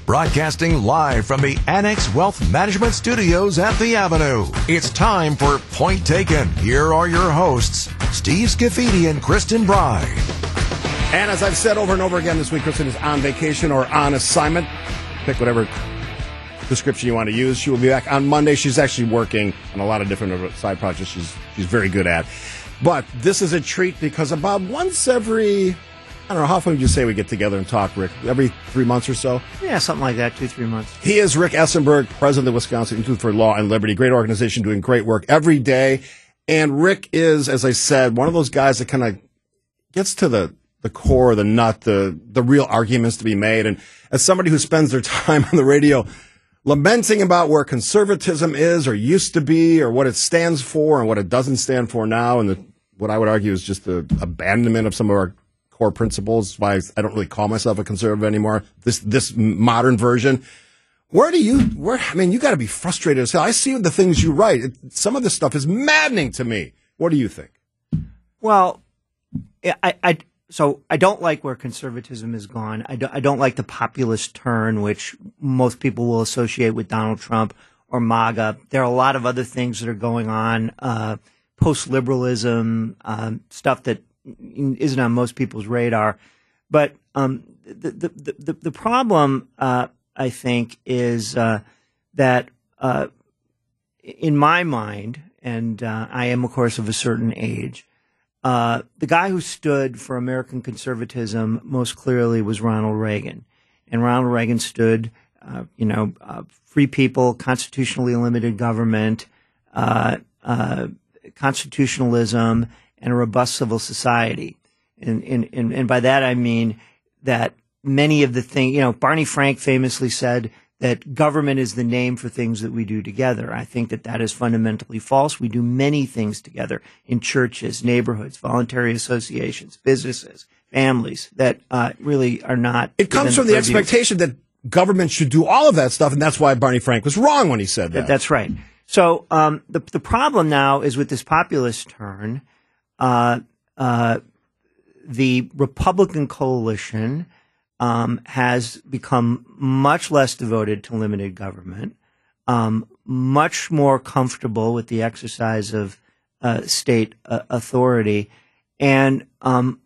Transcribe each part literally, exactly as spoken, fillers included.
Broadcasting live from the Annex Wealth Management Studios at the Avenue. It's time for Point Taken. Here are your hosts, Steve Scafidi and Kristen Bride. And as I've said over and over again this week, Kristen is on vacation or on assignment. Pick whatever description you want to use. She will be back on Monday. She's actually working on a lot of different side projects she's, she's very good at. But this is a treat because about once every... I don't know, how often would you say we get together and talk, Rick? Every three months or so? Yeah, something like that, two, three months. He is Rick Essenberg, president of the Wisconsin Institute for Law and Liberty. Great organization doing great work every day. And Rick is, as I said, one of those guys that kind of gets to the, the core, the nut, the, the real arguments to be made. And as somebody who spends their time on the radio lamenting about where conservatism is or used to be or what it stands for and what it doesn't stand for now, and the, what I would argue is just the abandonment of some of our core principles, why I don't really call myself a conservative anymore, this this modern version. Where do you, where, I mean, you got to be frustrated as hell. I see the things you write. It, some of this stuff is maddening to me. What do you think? Well, I, I, so I don't like where conservatism has gone. I don't, I don't like the populist turn, which most people will associate with Donald Trump or MAGA. There are a lot of other things that are going on, uh, post-liberalism, um, stuff that isn't on most people's radar. But um, the, the, the, the problem, uh, I think, is uh, that uh, in my mind, and uh, I am, of course, of a certain age, uh, the guy who stood for American conservatism most clearly was Ronald Reagan. And Ronald Reagan stood, uh, you know, uh, free people, constitutionally limited government, uh, uh, constitutionalism, and a robust civil society. And, and, and, and by that I mean that many of the things, you know, Barney Frank famously said that government is the name for things that we do together. I think that that is fundamentally false. We do many things together in churches, neighborhoods, voluntary associations, businesses, families that uh, really are not. It comes from the expectation that government should do all of that stuff, and that's why Barney Frank was wrong when he said that. That's right. So um, the the problem now is with this populist turn. Uh, uh, the Republican coalition um, has become much less devoted to limited government, um, much more comfortable with the exercise of uh, state uh, authority, and um,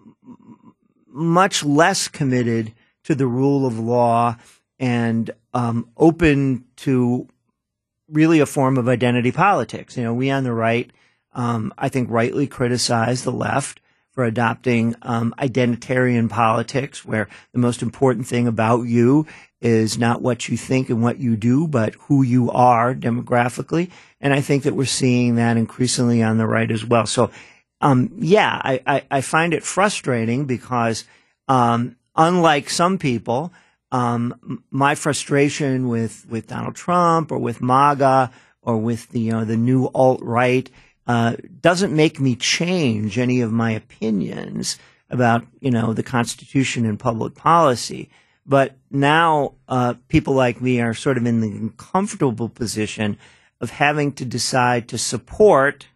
much less committed to the rule of law and um, open to really a form of identity politics. You know, we on the right Um, I think rightly criticize the left for adopting um, identitarian politics, where the most important thing about you is not what you think and what you do, but who you are demographically. And I think that we're seeing that increasingly on the right as well. So, um, yeah, I, I, I find it frustrating because, um, unlike some people, um, my frustration with, with Donald Trump or with MAGA or with the, you know, the new alt-right Uh, doesn't make me change any of my opinions about, you know, the Constitution and public policy. But now uh, people like me are sort of in the uncomfortable position of having to decide to support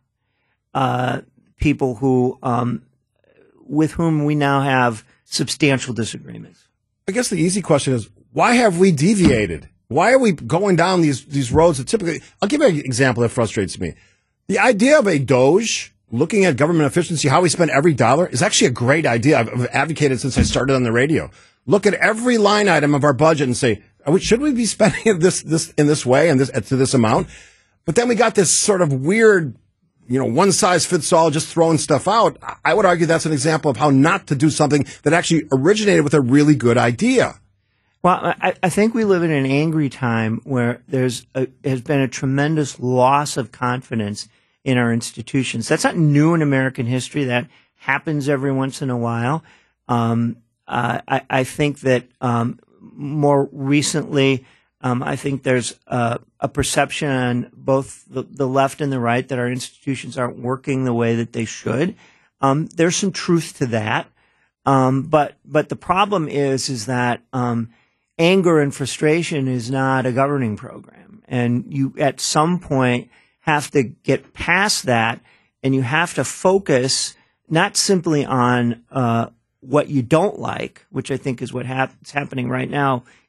uh, people who, um, with whom we now have substantial disagreements. I guess the easy question is, why have we deviated? Why are we going down these, these roads that typically, I'll give you an example that frustrates me. The idea of a Doge, looking at government efficiency, how we spend every dollar, is actually a great idea. I've, I've advocated since I started on the radio. Look at every line item of our budget and say, should we be spending this, this in this way and this to this amount? But then we got this sort of weird, you know, one size fits all, just throwing stuff out. I would argue that's an example of how not to do something that actually originated with a really good idea. Well, I, I think we live in an angry time where there's a, has been a tremendous loss of confidence in our institutions. That's not new in American history. That happens every once in a while. Um, uh, I, I think that um, more recently, um, I think there's uh, a perception on both the, the left and the right that our institutions aren't working the way that they should. Um, there's some truth to that, um, but but the problem is is that um, anger and frustration is not a governing program, and you at some point have to get past that, and you have to focus not simply on uh, what you don't like, which I think is what hap- is happening right now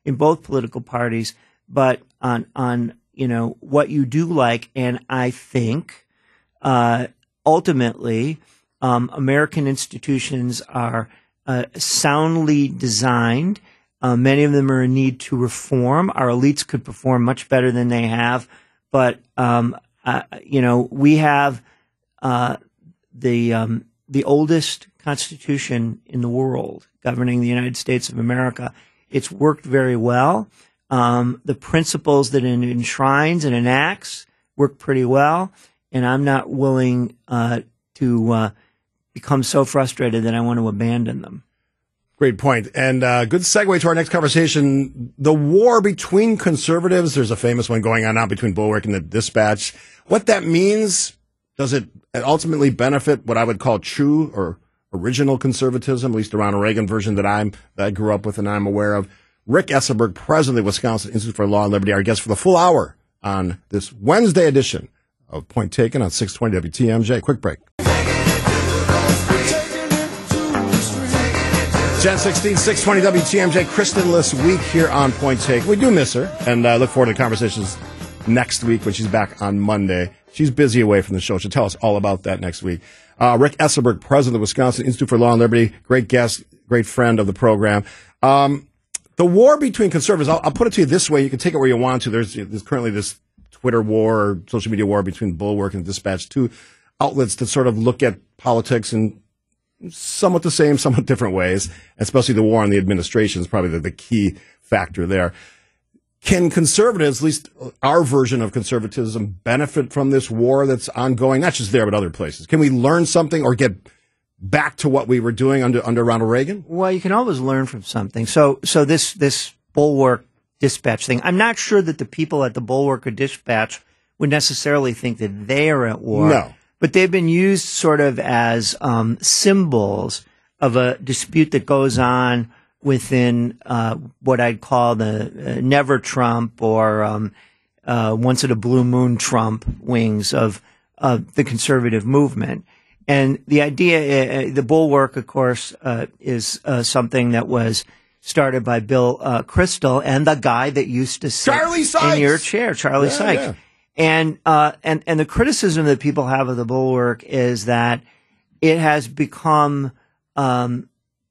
in both political parties, but on on you know what you do like. And I think uh, ultimately, um, American institutions are uh, soundly designed. Uh, many of them are in need to reform. Our elites could perform much better than they have, but um, uh, you know we have uh, the um, the oldest Constitution in the world governing the United States of America. It's worked very well. Um, the principles that it enshrines and enacts work pretty well, and I'm not willing uh, to uh, become so frustrated that I want to abandon them. Great point. And uh, good segue to our next conversation. The war between conservatives, there's a famous one going on now between Bulwark and the Dispatch. What that means, does it ultimately benefit what I would call true or original conservatism, at least the Ronald Reagan version that, I'm, that I grew up with and I'm aware of? Rick Esselberg, president of the Wisconsin Institute for Law and Liberty, our guest for the full hour on this Wednesday edition of Point Taken on six twenty W T M J. Quick break. Gen sixteen, six twenty W T M J, Kristen-less week here on Point Taken. We do miss her, and I uh, look forward to conversations next week when she's back on Monday. She's busy away from the show. She'll tell us all about that next week. Uh, Rick Esselberg, president of the Wisconsin Institute for Law and Liberty, great guest, great friend of the program. Um, the war between conservatives, I'll, I'll put it to you this way. You can take it where you want to. There's, there's currently this Twitter war or social media war between Bulwark and Dispatch, two outlets that sort of look at politics in somewhat the same, somewhat different ways, especially the war on the administration is probably the, the key factor there. Can conservatives, at least our version of conservatism, benefit from this war that's ongoing, not just there, but other places? Can we learn something or get back to what we were doing under under Ronald Reagan? Well, you can always learn from something. So so this, this Bulwark Dispatch thing, I'm not sure that the people at the Bulwark or Dispatch would necessarily think that they are at war. No. But they've been used sort of as um, symbols of a dispute that goes on within uh, what I'd call the uh, never Trump or um, uh, once at a blue moon Trump wings of uh, the conservative movement. And the idea, uh, the Bulwark, of course, uh, is uh, something that was started by Bill uh, Kristol and the guy that used to sit Charlie Sykes. in your chair, Charlie Yeah, Sykes. yeah. And, uh, and, and the criticism that people have of the Bulwark is that it has become, um,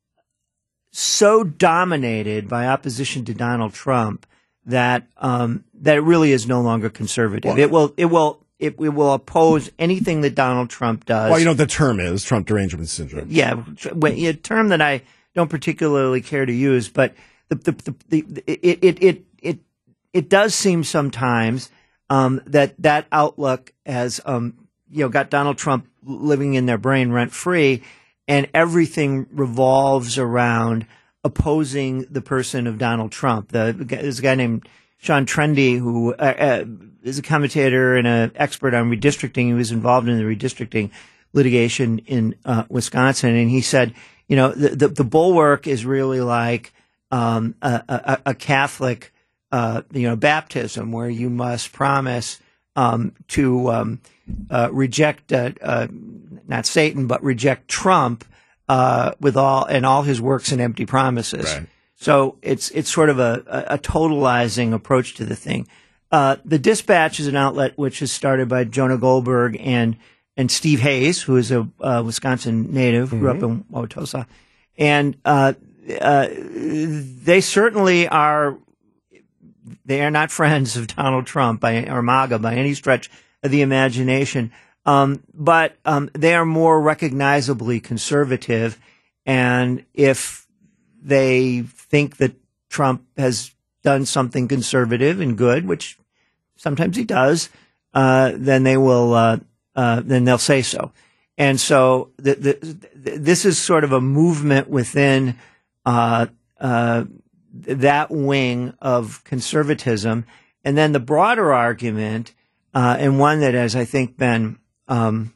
so dominated by opposition to Donald Trump that, um, that it really is no longer conservative. Well, it will, it will, it, it will oppose anything that Donald Trump does. Well, you know what the term is, Trump derangement syndrome. Yeah. A term that I don't particularly care to use, but the, the, the, the it, it, it, it, it does seem sometimes Um, that that outlook has, um, you know, got Donald Trump living in their brain rent free, and everything revolves around opposing the person of Donald Trump. The, there's a guy named Sean Trendy who uh, uh, is a commentator and an expert on redistricting. He was involved in the redistricting litigation in uh, Wisconsin, and he said, you know, the the, the Bulwark is really like um, a, a, a Catholic. Uh, you know, baptism, where you must promise um, to um, uh, reject, uh, uh, not Satan, but reject Trump uh, with all and all his works and empty promises. Right. So it's it's sort of a, a, a totalizing approach to the thing. Uh, the Dispatch is an outlet which is started by Jonah Goldberg and and Steve Hayes, who is a uh, Wisconsin native, grew Mm-hmm. up in Wauwatosa, and uh, uh, they certainly are. They are not friends of Donald Trump by, or MAGA by any stretch of the imagination, um, but um, they are more recognizably conservative. And if they think that Trump has done something conservative and good, which sometimes he does, uh, then they will. Uh, uh, then they'll say so. And so the, the, the, this is sort of a movement within. Uh, uh, that wing of conservatism. And then the broader argument, uh, and one that has, I think, been, um,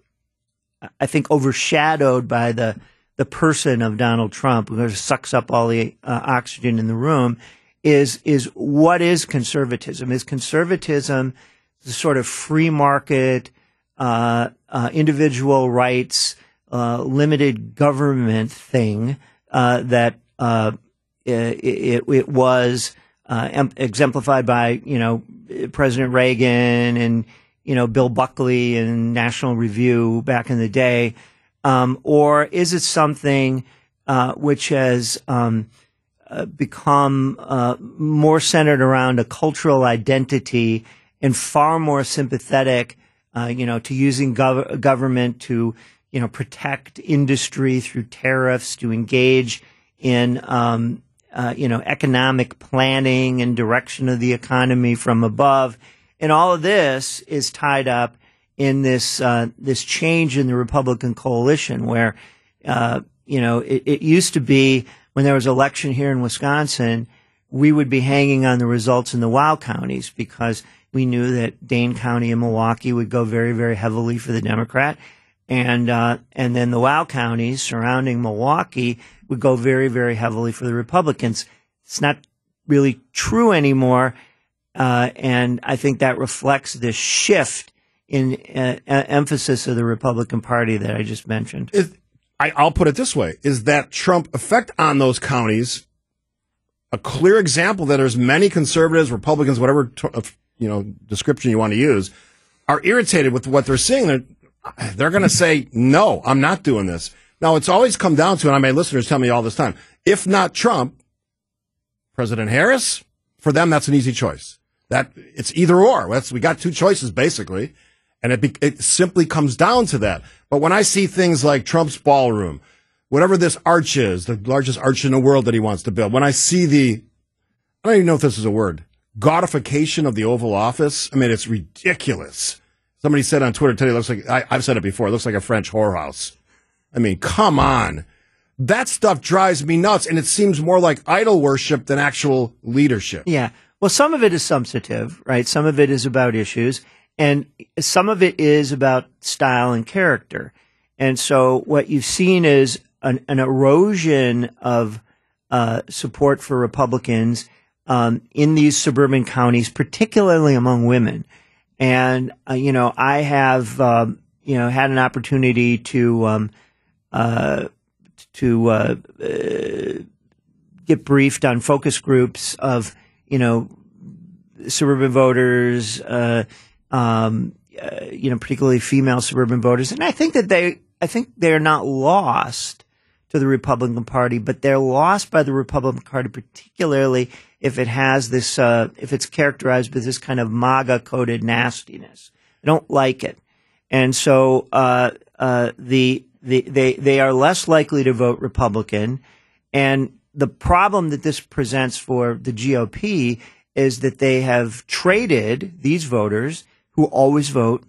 I think, overshadowed by the, the person of Donald Trump, who sucks up all the uh, oxygen in the room, is, is what is conservatism? Is conservatism the sort of free market, uh, uh, individual rights, uh, limited government thing, uh, that, uh, It, it, it was uh, em- exemplified by, you know, President Reagan and, you know, Bill Buckley and National Review back in the day? Um, or is it something uh, which has um, uh, become uh, more centered around a cultural identity and far more sympathetic, uh, you know, to using gov- government to, you know, protect industry through tariffs, to engage in, um, uh, you know, economic planning and direction of the economy from above? And all of this is tied up in this uh, this change in the Republican coalition, where uh, you know it, it used to be when there was an election here in Wisconsin, we would be hanging on the results in the WOW counties because we knew that Dane County and Milwaukee would go very, very heavily for the Democrat, and uh, and then the WOW counties surrounding Milwaukee would go very, very heavily for the Republicans. It's not really true anymore, uh, and I think that reflects this shift in uh, emphasis of the Republican Party that I just mentioned. It, I, I'll put it this way, is that Trump effect on those counties a clear example that there's many conservatives, Republicans, whatever you know description you want to use, are irritated with what they're seeing. They're, they're going to say, no, I'm not doing this. Now, it's always come down to, and I my listeners tell me all this time, if not Trump, President Harris, for them, that's an easy choice. That it's either or. That's, we got two choices, basically. And it, be, it simply comes down to that. But when I see things like Trump's ballroom, whatever this arch is, the largest arch in the world that he wants to build, when I see the, I don't even know if this is a word, godification of the Oval Office, I mean, it's ridiculous. Somebody said on Twitter today, it looks like, I, I've said it before, it looks like a French whorehouse. I mean, come on. That stuff drives me nuts, and it seems more like idol worship than actual leadership. Yeah. Well, some of it is substantive, right? Some of it is about issues. And some of it is about style and character. And so what you've seen is an, an erosion of uh, support for Republicans um, in these suburban counties, particularly among women. And, uh, you know, I have, um, you know, had an opportunity to um, uh, to uh, uh, get briefed on focus groups of, you know, suburban voters, uh Um, uh, you know, particularly female suburban voters. And I think that they, I think they're not lost to the Republican Party, but they're lost by the Republican Party, particularly if it has this, uh, if it's characterized with this kind of MAGA coded nastiness. I don't like it. And so, uh, uh, the, the, they, they are less likely to vote Republican. And the problem that this presents for the G O P is that they have traded these voters who always vote,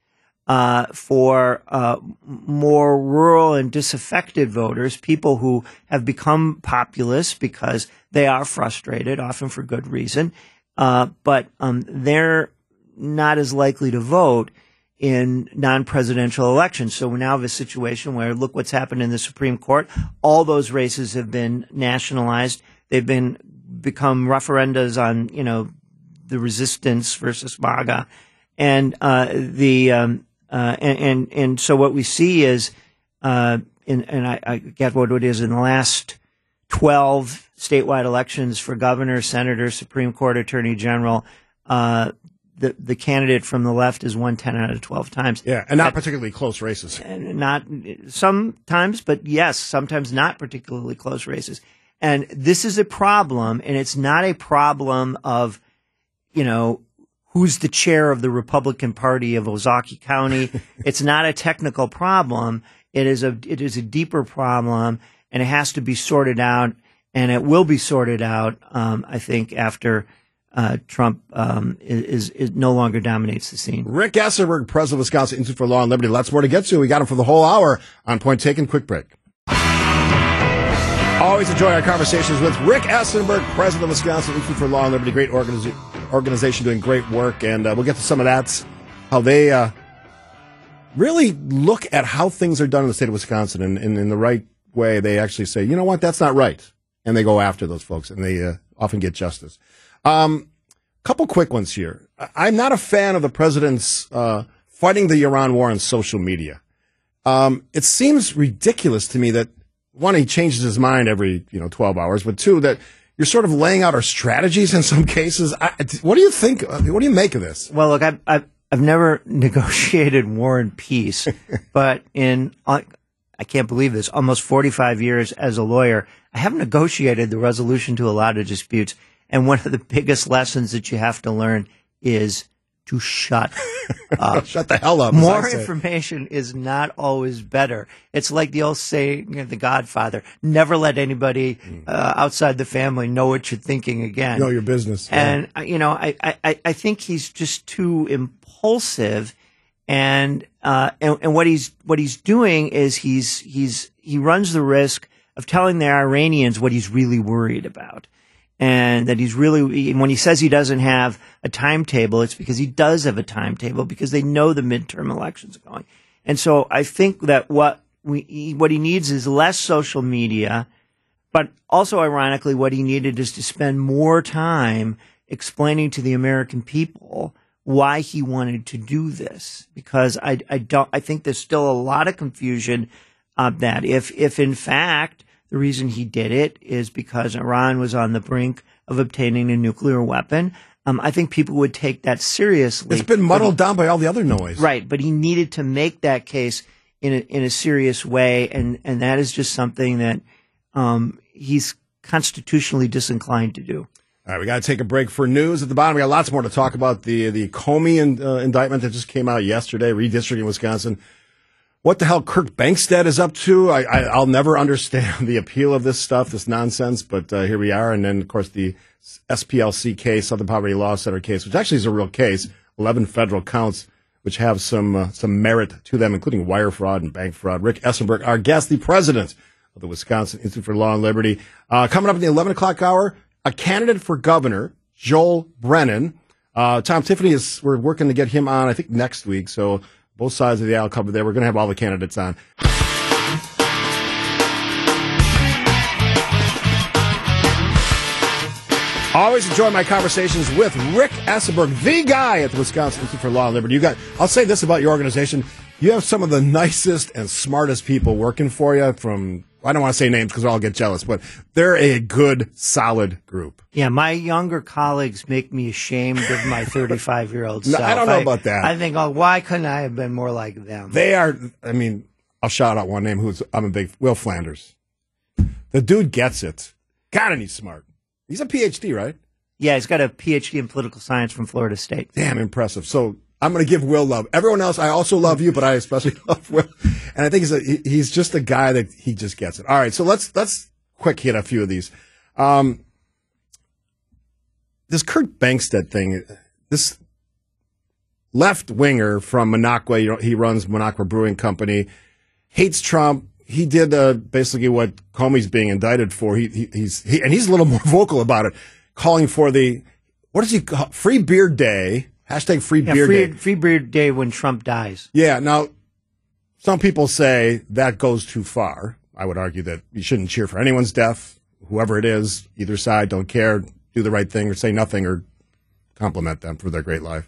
uh, for, uh, more rural and disaffected voters, people who have become populist because they are frustrated, often for good reason. Uh, but, um, they're not as likely to vote in non-presidential elections. So we now have a situation where, look what's happened in the Supreme Court. All those races have been nationalized. They've been, become referendas on, you know, the resistance versus MAGA. And, uh, the, um, uh, and, and, and so what we see is, uh, in, and I, I get what it is in the last twelve statewide elections for governor, senator, Supreme Court, attorney general, uh, the, the candidate from the left has won ten out of twelve times. Yeah. And not particularly close races. And not sometimes, but yes, sometimes not particularly close races. And this is a problem, and it's not a problem of, you know, who's the chair of the Republican Party of Ozaukee County. It's not a technical problem. It is a, it is a deeper problem, and it has to be sorted out, and it will be sorted out, um, I think, after uh, Trump um, is, is no longer dominates the scene. Rick Essenberg, president of Wisconsin Institute for Law and Liberty. Lots more to get to. We got him for the whole hour on Point Taken. Quick break. Always enjoy our conversations with Rick Essenberg, president of Wisconsin Institute for Law and Liberty. Great organiza- organization doing great work, and uh, we'll get to some of that, how they uh, really look at how things are done in the state of Wisconsin, and, and in the right way, they actually say, you know what, that's not right, and they go after those folks, and they uh, often get justice. Um, couple quick ones here. I'm not a fan of the president's uh, fighting the Iran war on social media. Um, it seems ridiculous to me that, one, he changes his mind every, you know, twelve hours, but two, that you're sort of laying out our strategies in some cases. I, what do you think? What do you make of this? Well, look, I've, I've, I've never negotiated war and peace, but in, I can't believe this, almost forty-five years as a lawyer, I have negotiated the resolution to a lot of disputes. And one of the biggest lessons that you have to learn is to shut up. Shut the hell up. More information is not always better. It's like the old saying, you know, The Godfather, never let anybody uh, outside the family know what you're thinking again. Know your business. Yeah. And, uh, you know, I, I, I think he's just too impulsive. And, uh, and, and what he's, what he's doing is he's, he's, he runs the risk of telling the Iranians what he's really worried about. And that he's really, when he says he doesn't have a timetable, it's because he does have a timetable because they know the midterm elections are going. And so I think that what we, what he needs is less social media, but also ironically, what he needed is to spend more time explaining to the American people why he wanted to do this. Because I, I don't, I think there's still a lot of confusion of that. If, if in fact, the reason he did it is because Iran was on the brink of obtaining a nuclear weapon. Um, I think people would take that seriously. It's been muddled down by all the other noise. Right, but he needed to make that case in a, in a serious way, and, and that is just something that um, he's constitutionally disinclined to do. All right, we got to take a break for news. At the bottom, we got lots more to talk about. The, the Comey in, uh, indictment that just came out yesterday, redistricting Wisconsin. What the hell Kirk Bangstad is up to, I, I, I'll never understand the appeal of this stuff, this nonsense, but uh, here we are. And then, of course, the S P L C case, Southern Poverty Law Center case, which actually is a real case, eleven federal counts, which have some uh, some merit to them, including wire fraud and bank fraud. Rick Essenberg, our guest, the president of the Wisconsin Institute for Law and Liberty. Uh, coming up in the eleven o'clock hour, a candidate for governor, Joel Brennan. Uh, Tom Tiffany, is we're working to get him on, I think, next week, so both sides of the aisle covered there. We're going to have all the candidates on. Always enjoy my conversations with Rick Essenberg, the guy at the Wisconsin Institute for Law and Liberty. You got, I'll say this about your organization. You have some of the nicest and smartest people working for you from, I don't want to say names because I'll get jealous, but they're a good, solid group. Yeah, my younger colleagues make me ashamed of my thirty-five-year-old no, self. I don't know I, about that. I think, oh, why couldn't I have been more like them? They are, I mean, I'll shout out one name who's, I'm a big, Will Flanders. The dude gets it. God, and he's smart. He's a P H D, right? Yeah, he's got a P H D in political science from Florida State. Damn impressive. So I'm going to give Will love. Everyone else, I also love you, but I especially love Will. And I think he's a, he's just a guy that he just gets it. All right, so let's let's quick hit a few of these. Um, this Kurt Bangstad thing, this left winger from Minocqua, you know, he runs Minocqua Brewing Company, hates Trump. He did uh, basically what Comey's being indicted for. He, he he's he, and he's a little more vocal about it, calling for the what does he call Free Beer Day. Hashtag free yeah, beer free, day. Free beer day when Trump dies. Yeah. Now, some people say that goes too far. I would argue that you shouldn't cheer for anyone's death, whoever it is, either side, don't care, do the right thing or say nothing or compliment them for their great life.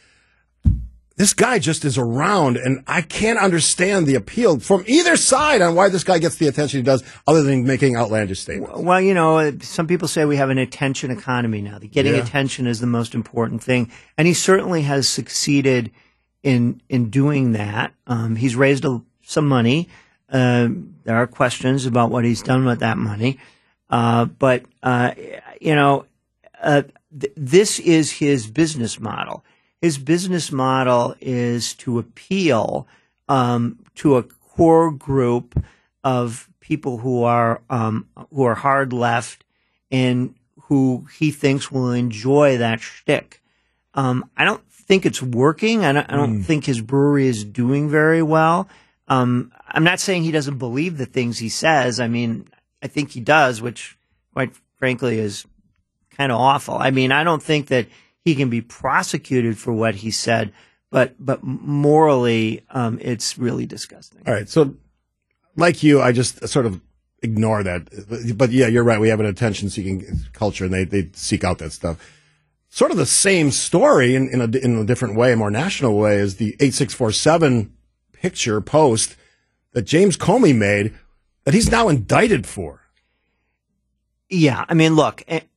This guy just is around, and I can't understand the appeal from either side on why this guy gets the attention he does, other than making outlandish statements. Well, you know, some people say we have an attention economy now. That getting Yeah. attention is the most important thing, and he certainly has succeeded in in doing that. Um, he's raised a, some money. Uh, there are questions about what he's done with that money, uh, but uh, you know, uh, th- this is his business model. His business model is to appeal um, to a core group of people who are um, who are hard left and who he thinks will enjoy that shtick. Um, I don't think it's working. I don't, I don't mm. think his brewery is doing very well. Um, I'm not saying he doesn't believe the things he says. I mean, I think he does, which, quite frankly, is kind of awful. I mean, I don't think that he can be prosecuted for what he said, but but morally, um, it's really disgusting. All right, so like you, I just sort of ignore that. But yeah, you're right. We have an attention-seeking culture, and they, they seek out that stuff. Sort of the same story in, in, a, in a different way, a more national way, is the eight six four seven picture post that James Comey made that he's now indicted for. Yeah, I mean, look,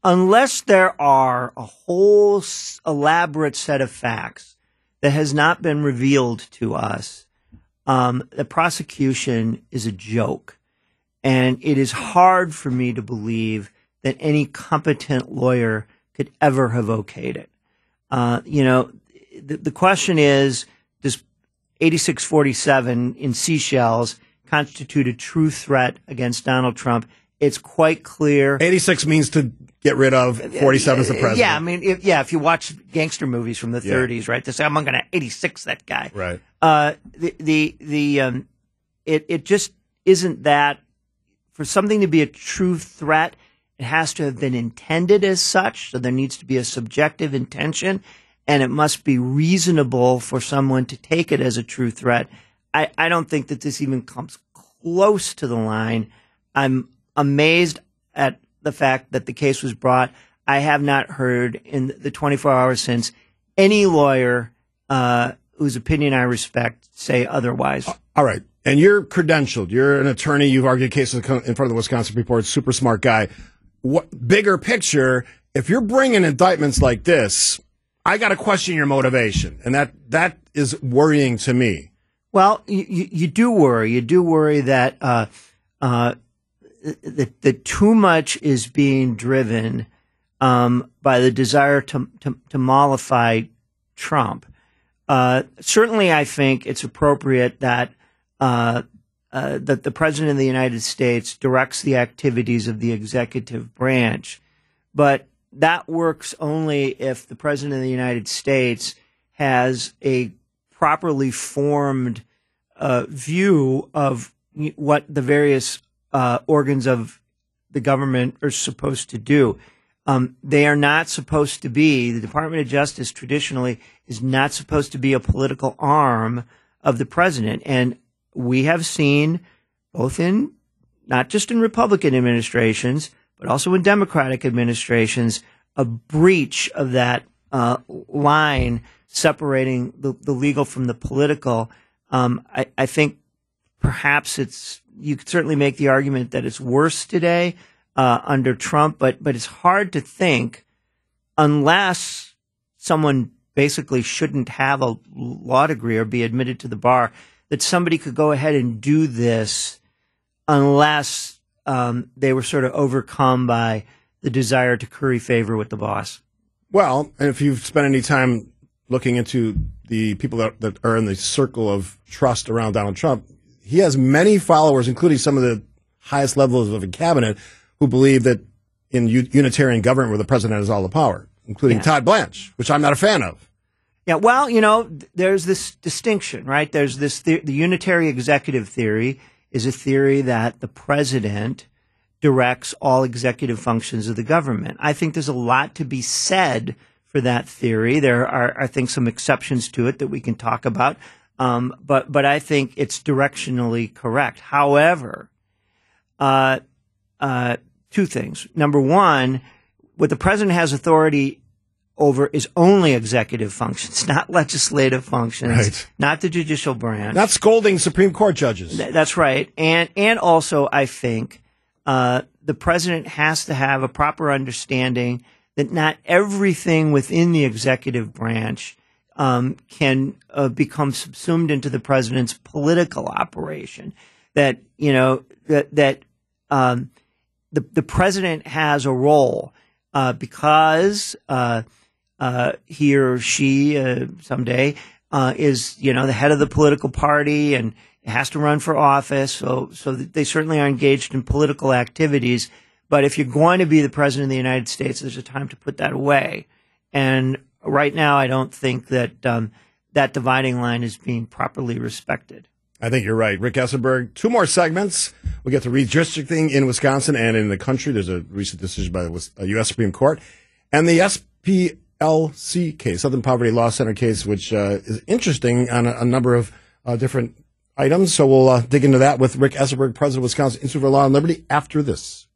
unless there are a whole s- elaborate set of facts that has not been revealed to us, um, the prosecution is a joke. And it is hard for me to believe that any competent lawyer could ever have okayed it. Uh, you know, the, the question is, does eighty-six forty-seven in Seychelles constitute a true threat against Donald Trump? It's quite clear. eighty-six means to get rid of. forty-seven is the president. Yeah, I mean, if, yeah, if you watch gangster movies from the Yeah. thirties, right? They say, I'm going to eighty-six that guy. Right. Uh, the, the, the, um, it, it just isn't that. For something to be a true threat, it has to have been intended as such. So there needs to be a subjective intention, and it must be reasonable for someone to take it as a true threat. I, I don't think that this even comes close to the line. I'm amazed at the fact that the case was brought. I have not heard in the twenty-four hours since any lawyer uh, whose opinion I respect say otherwise. All right. And you're credentialed. You're an attorney. You've argued cases in front of the Wisconsin Supreme Court. Super smart guy. What bigger picture? If you're bringing indictments like this, I got to question your motivation, and that that is worrying to me. Well, you, you, you do worry. You do worry that uh, uh, that, that too much is being driven um, by the desire to to, to mollify Trump. Uh, certainly, I think it's appropriate that. Uh, uh, that the President of the United States directs the activities of the executive branch. But that works only if the President of the United States has a properly formed uh, view of what the various uh, organs of the government are supposed to do. Um, they are not supposed to be, the Department of Justice traditionally is not supposed to be a political arm of the president. And we have seen, both in, not just in Republican administrations, but also in Democratic administrations, a breach of that uh, line separating the, the legal from the political. Um, I, I think perhaps it's, you could certainly make the argument that it's worse today uh, under Trump, but, but it's hard to think unless someone basically shouldn't have a law degree or be admitted to the bar, that somebody could go ahead and do this unless um, they were sort of overcome by the desire to curry favor with the boss. Well, and if you've spent any time looking into the people that, that are in the circle of trust around Donald Trump, he has many followers, including some of the highest levels of the cabinet, who believe that in u- unitarian government where the president has all the power, including Yeah. Todd Blanche, which I'm not a fan of. Yeah, well, you know, th- there's this distinction, right? There's this, the-, the unitary executive theory is a theory that the president directs all executive functions of the government. I think there's a lot to be said for that theory. There are, I think, some exceptions to it that we can talk about. Um, but, but I think it's directionally correct. However, uh, uh, two things. Number one, what the president has authority over is only executive functions, not legislative functions, Right. not the judicial branch. Not scolding Supreme Court judges. Th- That's right. And, and also, I think, uh, the president has to have a proper understanding that not everything within the executive branch um, can uh, become subsumed into the president's political operation. That, you know, that, that um, the, the president has a role uh, because uh, uh, he or she uh, someday uh, is, you know, the head of the political party and has to run for office. So, so they certainly are engaged in political activities. But if you're going to be the president of the United States, there's a time to put that away. And right now, I don't think that um, that dividing line is being properly respected. I think you're right. Rick Essenberg, two more segments. We'll get to redistricting in Wisconsin and in the country. There's a recent decision by the U S Supreme Court. And the S P L C case, Southern Poverty Law Center case, which uh, is interesting on a, a number of uh, different items. So we'll uh, dig into that with Rick Essenberg, president of Wisconsin Institute for Law and Liberty, after this.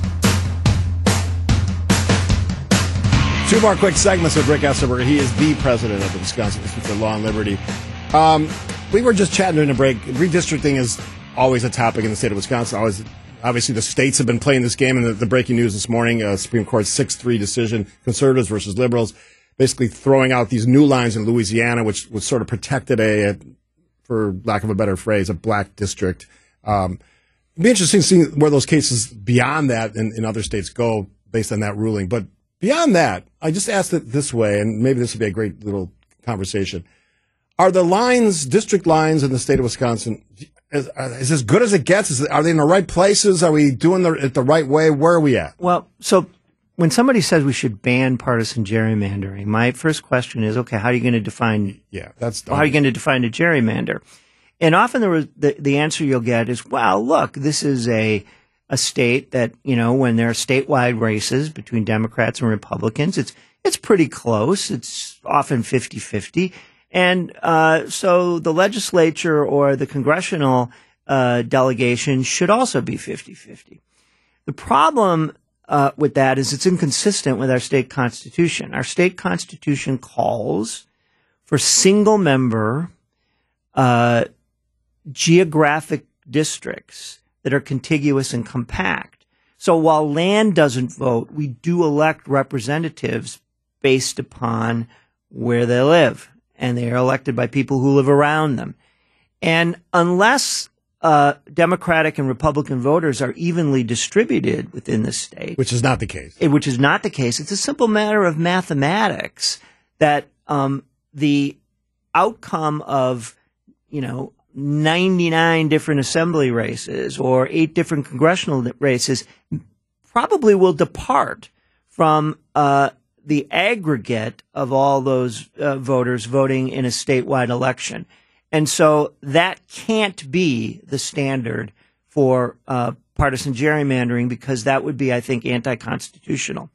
Two more quick segments with Rick Essenberg. He is the president of the Wisconsin Institute for Law and Liberty. Um, we were just chatting during the break. Redistricting is always a topic in the state of Wisconsin, always obviously the states have been playing this game, and the, the breaking news this morning, uh, Supreme Court six three decision, conservatives versus liberals, basically throwing out these new lines in Louisiana, which was sort of protected a, a for lack of a better phrase, a black district. Um, it'd be interesting to see where those cases beyond that in, in other states go based on that ruling. But beyond that, I just asked it this way, and maybe this would be a great little conversation. Are the lines, district lines in the state of Wisconsin, is, is as good as it gets? Is, are they in the right places? Are we doing the, it the right way? Where are we at? Well, so when somebody says we should ban partisan gerrymandering, my first question is, okay, how are you going to define? Yeah, that's how are you going to define a gerrymander? And often the, the the answer you'll get is, well, look, this is a a state that, you know, when there are statewide races between Democrats and Republicans, it's it's pretty close. It's often fifty-fifty. And uh, so the legislature or the congressional uh, delegation should also be fifty-fifty. The problem uh, with that is it's inconsistent with our state constitution. Our state constitution calls for single-member uh, geographic districts that are contiguous and compact. So while land doesn't vote, we do elect representatives based upon where they live. And they are elected by people who live around them. And unless uh, Democratic and Republican voters are evenly distributed within the state, which is not the case, it, which is not the case, it's a simple matter of mathematics that um, the outcome of, you know, ninety-nine different assembly races or eight different congressional races probably will depart from uh, the aggregate of all those uh, voters voting in a statewide election. And so that can't be the standard for uh, partisan gerrymandering, because that would be, I think, anti-constitutional.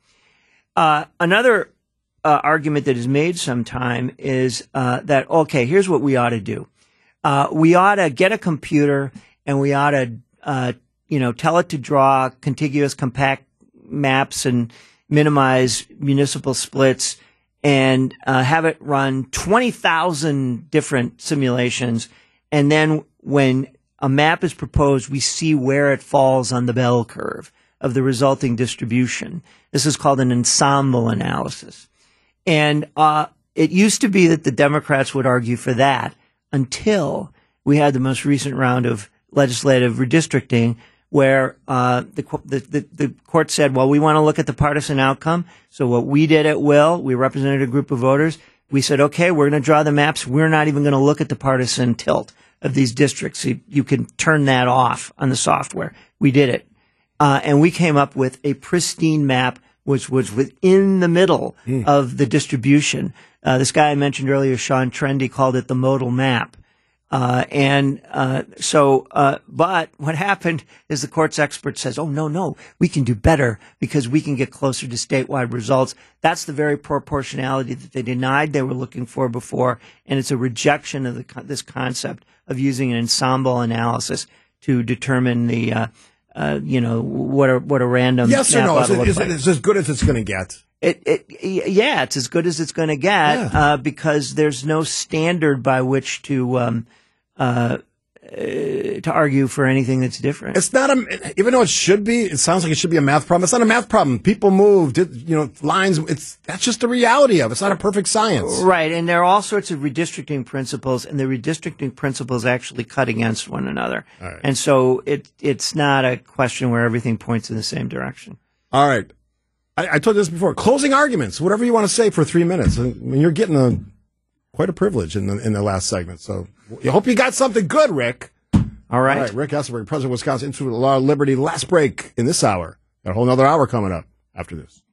Uh, another uh, argument that is made sometime is uh, that, okay, here's what we ought to do. Uh, we ought to get a computer and we ought to, uh, you know, tell it to draw contiguous, compact maps and minimize municipal splits and uh, have it run twenty thousand different simulations. And then when a map is proposed, we see where it falls on the bell curve of the resulting distribution. This is called an ensemble analysis. And uh, it used to be that the Democrats would argue for that until we had the most recent round of legislative redistricting, where uh, the, the, the, the court said, well, we want to look at the partisan outcome. So what we did at Will, we represented a group of voters. We said, okay, we're going to draw the maps. We're not even going to look at the partisan tilt of these districts. So you can turn that off on the software. We did it. Uh, and we came up with a pristine map, which was within the middle mm. of the distribution. Uh, this guy I mentioned earlier, Sean Trendy, called it the modal map. Uh, and, uh, so, uh, but what happened is the court's expert says, oh, no, no, we can do better because we can get closer to statewide results. That's the very proportionality that they denied they were looking for before. And it's a rejection of the, this concept of using an ensemble analysis to determine the, uh, uh, you know, what a, what a random. Yes or no? Is it, is it, it's as good as it's going to get. It, it, yeah, it's as good as it's going to get, yeah. uh, because there's no standard by which to, um, Uh, uh, to argue for anything that's different. It's not a, even though it should be, it sounds like it should be a math problem. It's not a math problem. People moved, you know, lines. It's, that's just the reality of it. It's not a perfect science. Right. And there are all sorts of redistricting principles, and the redistricting principles actually cut against one another. Right. And so it, it's not a question where everything points in the same direction. All right. I, I told you this before. Closing arguments, whatever you want to say for three minutes. I mean, you're getting a, quite a privilege in the, in the last segment. So I hope you got something good, Rick. All right. All right. Rick Esselberg, President of Wisconsin Institute of Law and Liberty. Last break in this hour. Got a whole nother hour coming up after this.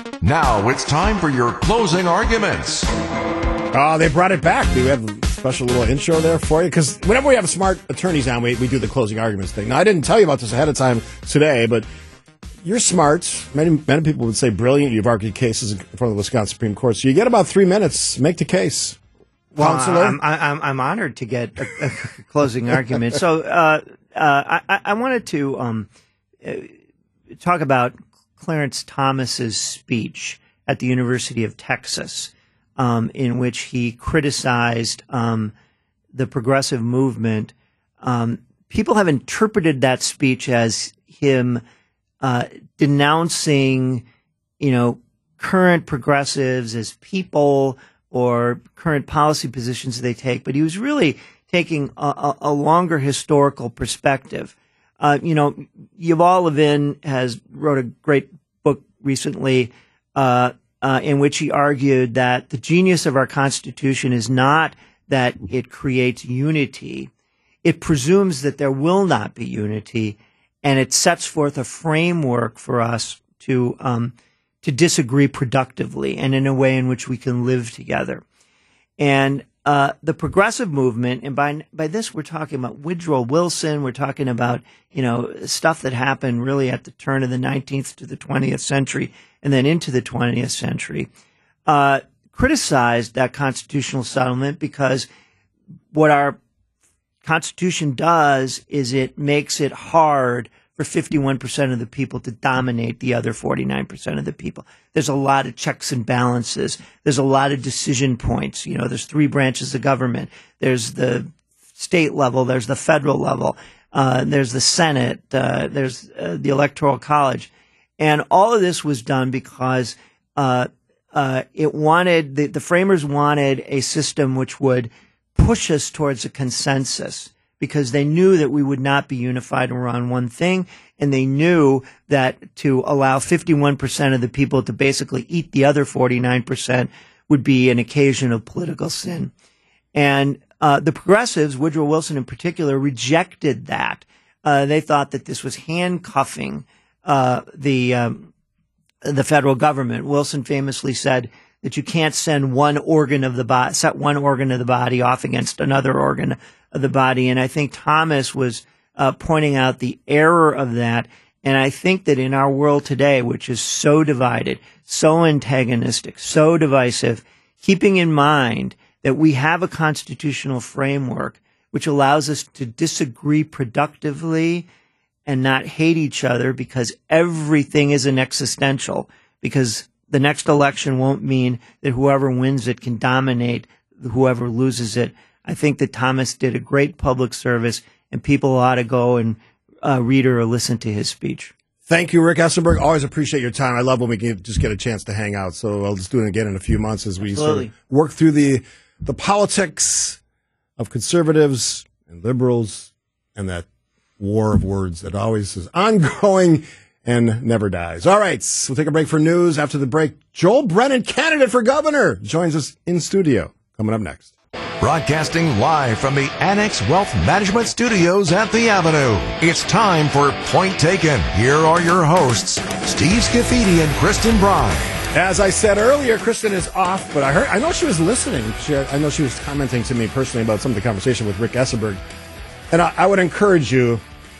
Now it's time for your closing arguments. Oh, they brought it back. Do we have a special little intro there for you? Because whenever we have smart attorneys on, we, we do the closing arguments thing. Now, I didn't tell you about this ahead of time today, but you're smart. Many many people would say brilliant. You've argued cases in front of the Wisconsin Supreme Court. So you get about three minutes. Make the case. Well, I'm, I'm, I'm honored to get a, a closing argument. So uh, uh, I, I wanted to um, uh, talk about Clarence Thomas's speech at the University of Texas, um, in which he criticized um, the progressive movement. Um, people have interpreted that speech as him uh, denouncing, you know, current progressives as people or current policy positions they take, but he was really taking a, a, a longer historical perspective. Uh, you know, Yuval Levin has wrote a great book recently uh, uh, in which he argued that the genius of our Constitution is not that it creates unity. It presumes that there will not be unity, and it sets forth a framework for us to um, to disagree productively and in a way in which we can live together. And uh, the progressive movement, and by by this we're talking about Woodrow Wilson, we're talking about, you know, stuff that happened really at the turn of the nineteenth to the twentieth century and then into the twentieth century, uh, criticized that constitutional settlement because what our Constitution does is it makes it hard for fifty-one percent of the people to dominate the other forty-nine percent of the people. There's a lot of checks and balances. There's a lot of decision points. You know, there's three branches of government. There's the state level. There's the federal level. Uh, there's the Senate. Uh, there's uh, the Electoral College. And all of this was done because uh, uh, it wanted, the, the framers wanted a system which would push us towards a consensus, because they knew that we would not be unified around one thing, and they knew that to allow fifty-one percent of the people to basically eat the other forty-nine percent would be an occasion of political sin. And uh, the progressives, Woodrow Wilson in particular, rejected that. Uh, they thought that this was handcuffing uh, the um, the federal government. Wilson famously said that you can't send one organ of the body, set one organ of the body off against another organ of the body. And I think Thomas was uh, pointing out the error of that. And I think that in our world today, which is so divided, so antagonistic, so divisive, keeping in mind that we have a constitutional framework which allows us to disagree productively and not hate each other, because everything isn't existential, because the next election won't mean that whoever wins it can dominate whoever loses it. I think that Thomas did a great public service, and people ought to go and uh, read or listen to his speech. Thank you, Rick Essenberg. Always appreciate your time. I love when we can just get a chance to hang out. So I'll just do it again in a few months as we Absolutely. sort of work through the the politics of conservatives and liberals and that war of words that always is ongoing and never dies. All right, so we'll take a break for news. After the break, Joel Brennan, candidate for governor, joins us in studio. Coming up next. Broadcasting live from the Annex Wealth Management Studios at the Avenue. It's time for Point Taken. Here are your hosts, Steve Scafidi and Kristen Bryan. As I said earlier, Kristen is off, but I heard I know she was listening. She, I know she was commenting to me personally about some of the conversation with Rick Essenberg. And I, I would encourage you,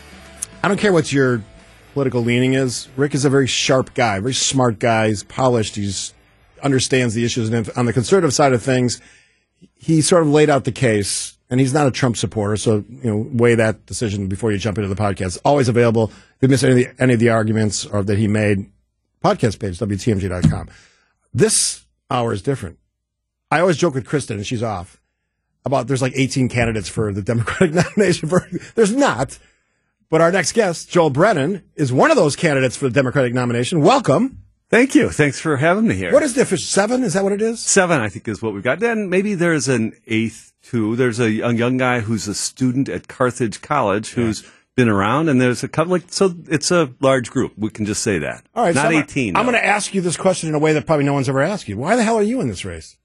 I don't care what your political leaning is. Rick is a very sharp guy, very smart guy. He's polished. He's understands the issues. And on the conservative side of things, he sort of laid out the case, and he's not a Trump supporter. So, you know, weigh that decision before you jump into the podcast. Always available. If you miss any of the, any of the arguments or that he made, podcast page, W T M G dot com. This hour is different. I always joke with Kristen, and she's off, about there's like eighteen candidates for the Democratic nomination. For There's not. But our next guest, Joel Brennan, is one of those candidates for the Democratic nomination. Welcome. Thank you. Thanks for having me here. What is the official? Seven? Is that what it is? Seven, I think, is what we've got. Then maybe there's an eighth, too. There's a young, young guy who's a student at Carthage College who's yeah. been around, and there's a couple, like, so it's a large group. We can just say that. All right. Not so eighteen. I'm going to ask you this question in a way that probably no one's ever asked you. Why the hell are you in this race?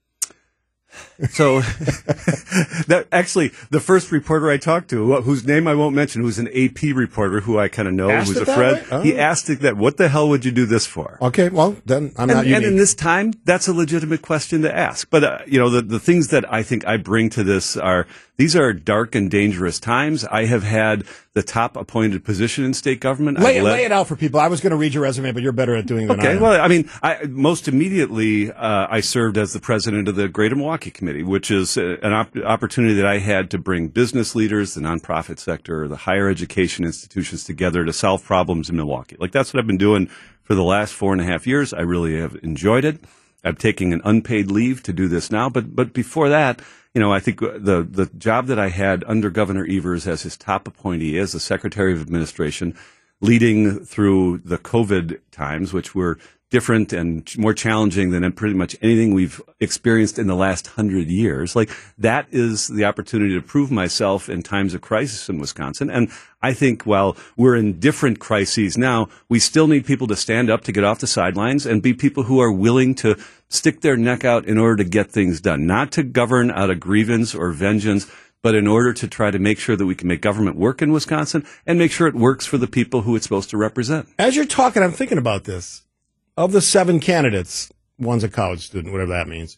So, that actually, the first reporter I talked to, whose name I won't mention, who's an A P reporter who I kind of know, asked who's it a that friend, way? Oh. he asked it that, what the hell would you do this for? Okay, well, then I'm and, not unique. And in this time, that's a legitimate question to ask. But, uh, you know, the, the things that I think I bring to this are, these are dark and dangerous times. I have had the top appointed position in state government. Lay, it, led- lay it out for people. I was going to read your resume, but you're better at doing that than I Okay, am. well, I mean, I, most immediately, uh, I served as the president of the Greater Milwaukee Committee, which is uh, an op- opportunity that I had to bring business leaders, the nonprofit sector, the higher education institutions together to solve problems in Milwaukee. Like, that's what I've been doing for the last four and a half years. I really have enjoyed it. I'm taking an unpaid leave to do this now, but but before that, you know, I think the the job that I had under Governor Evers as his top appointee as the Secretary of Administration, leading through the COVID times, which were different and more challenging than pretty much anything we've experienced in the last hundred years. Like, that is the opportunity to prove myself in times of crisis in Wisconsin. And I think while we're in different crises now, we still need people to stand up, to get off the sidelines, and be people who are willing to stick their neck out in order to get things done, not to govern out of grievance or vengeance, but in order to try to make sure that we can make government work in Wisconsin and make sure it works for the people who it's supposed to represent. As you're talking, I'm thinking about this. Of the seven candidates, one's a college student, whatever that means.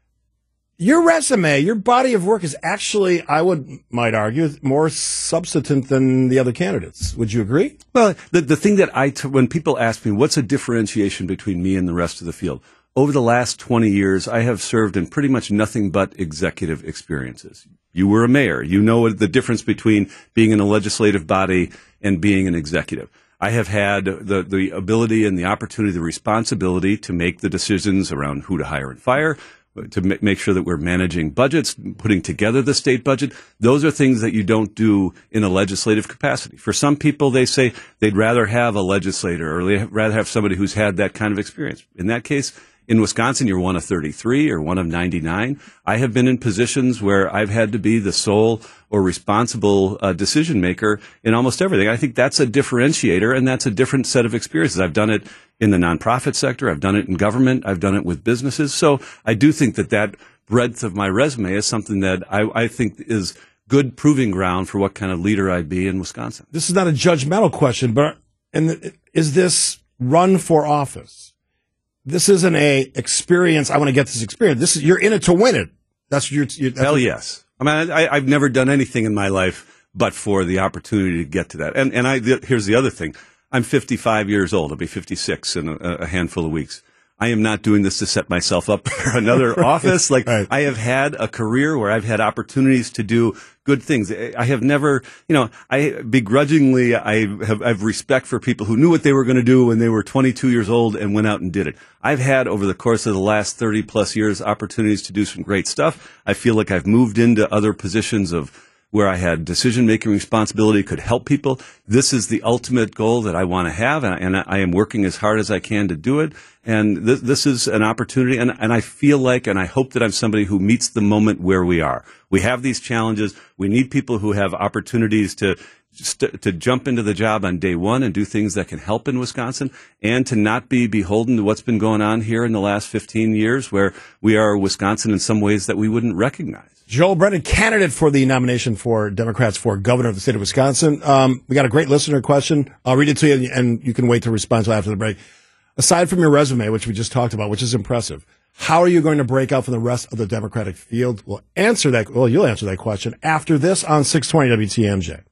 Your resume, your body of work is actually, I would might argue, more substantive than the other candidates. Would you agree? Well, the the thing that I, t- when people ask me, what's a differentiation between me and the rest of the field? Over the last twenty years, I have served in pretty much nothing but executive experiences. You were a mayor. You know the difference between being in a legislative body and being an executive. I have had the, the ability and the opportunity, the responsibility to make the decisions around who to hire and fire, to m- make sure that we're managing budgets, putting together the state budget. Those are things that you don't do in a legislative capacity. For some people, they say they'd rather have a legislator or they'd rather have somebody who's had that kind of experience. In that case, in Wisconsin, you're one of thirty-three or one of ninety-nine. I have been in positions where I've had to be the sole or responsible uh, decision maker in almost everything. I think that's a differentiator, and that's a different set of experiences. I've done it in the nonprofit sector. I've done it in government. I've done it with businesses. So I do think that that breadth of my resume is something that I, I think is good proving ground for what kind of leader I'd be in Wisconsin. This is not a judgmental question, but and is this run for office? This isn't a experience. I want to get this experience. This is, you're in it to win it. That's your. That's Hell what, yes. I mean, I, I've never done anything in my life but for the opportunity to get to that. And and I here's the other thing. I'm fifty-five years old. I'll be fifty-six in a, a handful of weeks. I am not doing this to set myself up for another right. office. Like right. I have had a career where I've had opportunities to do good things. I have never, you know, I begrudgingly, I have, I have respect for people who knew what they were going to do when they were twenty-two years old and went out and did it. I've had over the course of the last thirty plus years opportunities to do some great stuff. I feel like I've moved into other positions of where I had decision-making responsibility, could help people. This is the ultimate goal that I want to have, and I, and I am working as hard as I can to do it. And th- this is an opportunity, and, and I feel like, and I hope that I'm somebody who meets the moment where we are. We have these challenges. We need people who have opportunities to st- to jump into the job on day one and do things that can help in Wisconsin, and to not be beholden to what's been going on here in the last fifteen years, where we are Wisconsin in some ways that we wouldn't recognize. Joel Brennan, candidate for the nomination for Democrats for governor of the state of Wisconsin. Um, we got a great listener question. I'll read it to you, and you can wait to respond to after the break. Aside from your resume, which we just talked about, which is impressive, how are you going to break out from the rest of the Democratic field? We'll answer that. Well, you'll answer that question after this on six twenty W T M J.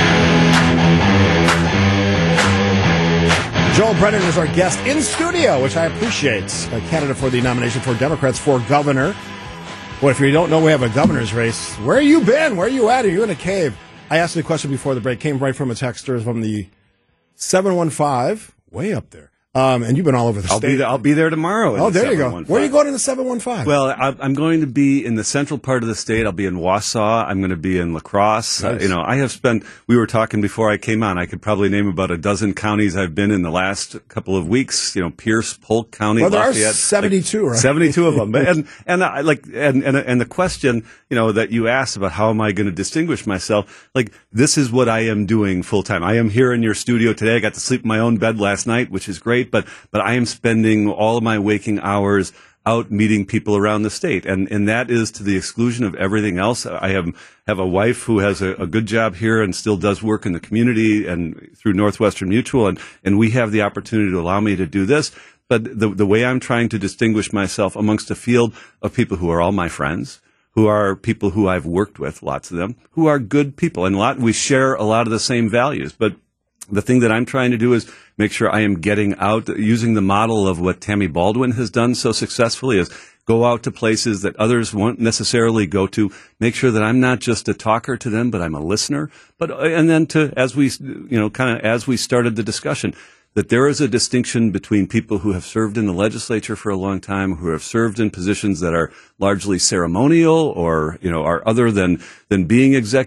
Joel Brennan is our guest in studio, which I appreciate. A candidate for the nomination for Democrats for governor. Well, if you don't know we have a governor's race, where you been? Where are you at? Are you in a cave? I asked the question before the break. Came right from a texter from the seven one five, way up there. Um, and you've been all over the I'll state. Be there, I'll be there tomorrow. Oh, the there you go. Where are you going in the seven one five? Well, I'm going to be in the central part of the state. I'll be in Wausau. I'm going to be in La Crosse. Nice. Uh, you know, I have spent, we were talking before I came on, I could probably name about a dozen counties I've been in the last couple of weeks. You know, Pierce, Polk County, well, there Lafayette. are seventy-two, like, right? seventy-two of them. And, and I like, and, and, and the question, you know, that you asked about how am I going to distinguish myself? Like, this is what I am doing full time. I am here in your studio today. I got to sleep in my own bed last night, which is great, but, but I am spending all of my waking hours out meeting people around the state. And, and that is to the exclusion of everything else. I have, have a wife who has a, a good job here and still does work in the community and through Northwestern Mutual. And, and we have the opportunity to allow me to do this. But the, the way I'm trying to distinguish myself amongst a field of people who are all my friends, who are people who I've worked with, lots of them, who are good people. And a lot, we share a lot of the same values. But the thing that I'm trying to do is make sure I am getting out, using the model of what Tammy Baldwin has done so successfully, is go out to places that others won't necessarily go to, make sure that I'm not just a talker to them, but I'm a listener. But, and then to, as we, you know, kind of, as we started the discussion, that there is a distinction between people who have served in the legislature for a long time, who have served in positions that are largely ceremonial or, you know, are other than, than being executives,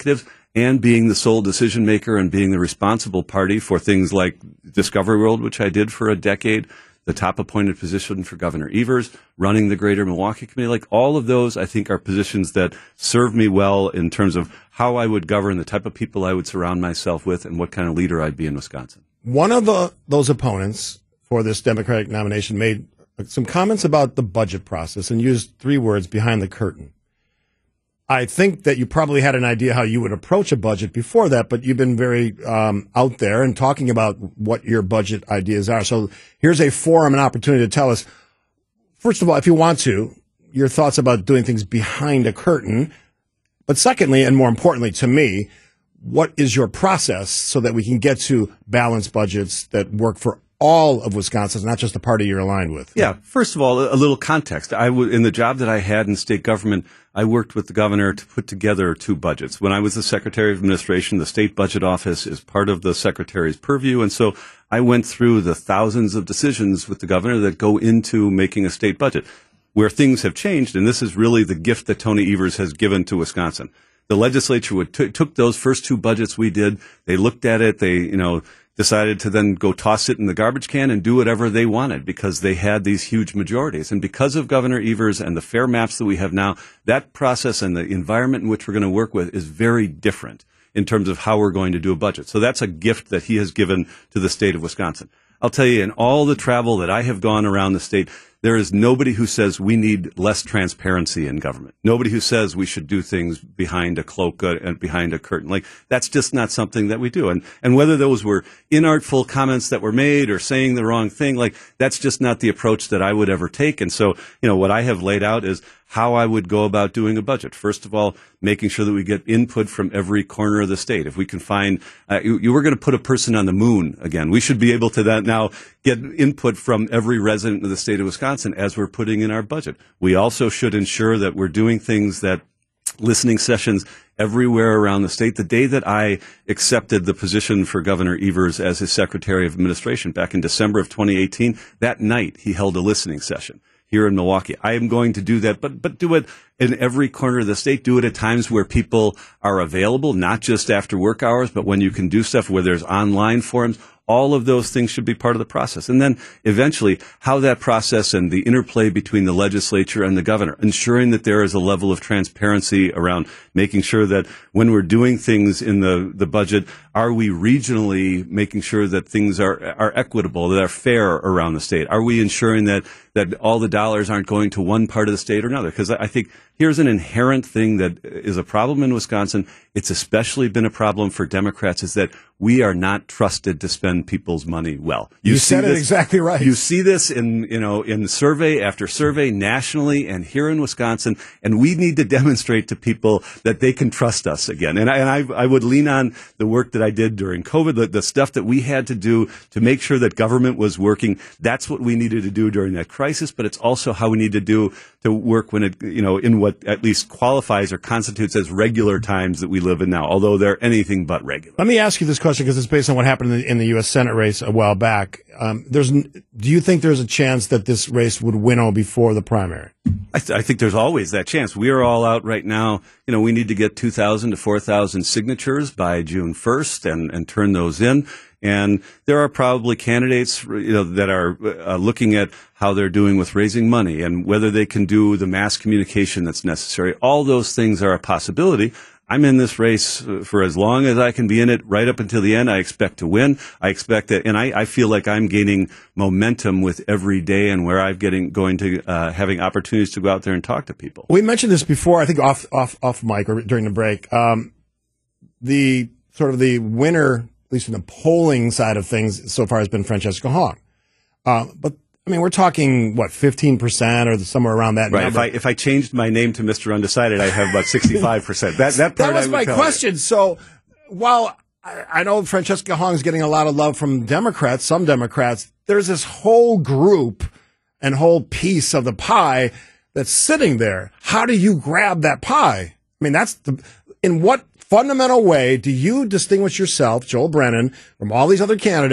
and being the sole decision maker and being the responsible party for things like Discovery World, which I did for a decade, the top appointed position for Governor Evers, running the Greater Milwaukee Committee. Like all of those, I think, are positions that serve me well in terms of how I would govern, the type of people I would surround myself with, and what kind of leader I'd be in Wisconsin. One of the, those opponents for this Democratic nomination made some comments about the budget process and used three words: behind the curtain. I think that you probably had an idea how you would approach a budget before that, but you've been very um, out there and talking about what your budget ideas are. So here's a forum, an opportunity to tell us, first of all, if you want to, your thoughts about doing things behind a curtain. But secondly, and more importantly to me, what is your process so that we can get to balanced budgets that work for all of Wisconsin, not just the party you're aligned with? Yeah. First of all, a little context. I w- in the job that I had in state government, I worked with the governor to put together two budgets. When I was the Secretary of Administration, the state budget office is part of the secretary's purview. And so I went through the thousands of decisions with the governor that go into making a state budget. Where things have changed, and this is really the gift that Tony Evers has given to Wisconsin. The legislature would t- took those first two budgets we did, they looked at it, they, you know, decided to then go toss it in the garbage can and do whatever they wanted because they had these huge majorities. And because of Governor Evers and the fair maps that we have now, that process and the environment in which we're going to work with is very different in terms of how we're going to do a budget. So that's a gift that he has given to the state of Wisconsin. I'll tell you, in all the travel that I have gone around the state, there is nobody who says we need less transparency in government. Nobody who says we should do things behind a cloak and behind a curtain. Like, that's just not something that we do. And, and whether those were inartful comments that were made or saying the wrong thing, like, that's just not the approach that I would ever take. And so, you know, what I have laid out is how I would go about doing a budget. First of all, making sure that we get input from every corner of the state. If we can find, uh, you, you were going to put a person on the moon again. We should be able to that now get input from every resident of the state of Wisconsin as we're putting in our budget. We also should ensure that we're doing things that listening sessions everywhere around the state. The day that I accepted the position for Governor Evers as his Secretary of Administration back in December of twenty eighteen, that night he held a listening session here in Milwaukee. I am going to do that, but but do it in every corner of the state. Do it at times where people are available, not just after work hours, but when you can do stuff where there's online forums. All of those things should be part of the process. And then eventually how that process and the interplay between the legislature and the governor, ensuring that there is a level of transparency around making sure that when we're doing things in the, the budget, are we regionally making sure that things are, are equitable, that are fair around the state? Are we ensuring that, that all the dollars aren't going to one part of the state or another? Because I think here's an inherent thing that is a problem in Wisconsin. It's especially been a problem for Democrats, is that we are not trusted to spend people's money well. You, you said it exactly right. You see this in, you know, in survey after survey nationally and here in Wisconsin, and we need to demonstrate to people that they can trust us again. And I, and I, I would lean on the work that I did during COVID, the, the stuff that we had to do to make sure that government was working. That's what we needed to do during that crisis, but it's also how we need to do to work when it, you know, in what at least qualifies or constitutes as regular times that we live in now, although they're anything but regular. Let me ask you this question because it's based on what happened in the, in the U S Senate race a while back. Um, there's, do you think there's a chance that this race would winnow before the primary? I, th- I think there's always that chance. We are all out right now. You know, we need to get two thousand to four thousand signatures by June first and, and turn those in. And there are probably candidates, you know, that are uh, looking at how they're doing with raising money and whether they can do the mass communication that's necessary. All those things are a possibility. I'm in this race for as long as I can be in it, right up until the end. I expect to win. I expect that, and I, I feel like I'm gaining momentum with every day, and where I'm getting going to uh, having opportunities to go out there and talk to people. We mentioned this before, I think off off off mic or during the break. Um, the sort of the winner, at least in the polling side of things, so far has been Francesca Hong. Uh, but I mean, we're talking, what, fifteen percent or somewhere around that right. number. If I, if I changed my name to Mister Undecided, I'd have about sixty-five percent. That, that part that was I would my tell question. You. So while I, I know Francesca Hong's getting a lot of love from Democrats, some Democrats, there's this whole group and whole piece of the pie that's sitting there. How do you grab that pie? I mean, that's the, in what fundamental way do you distinguish yourself, Joel Brennan, from all these other candidates?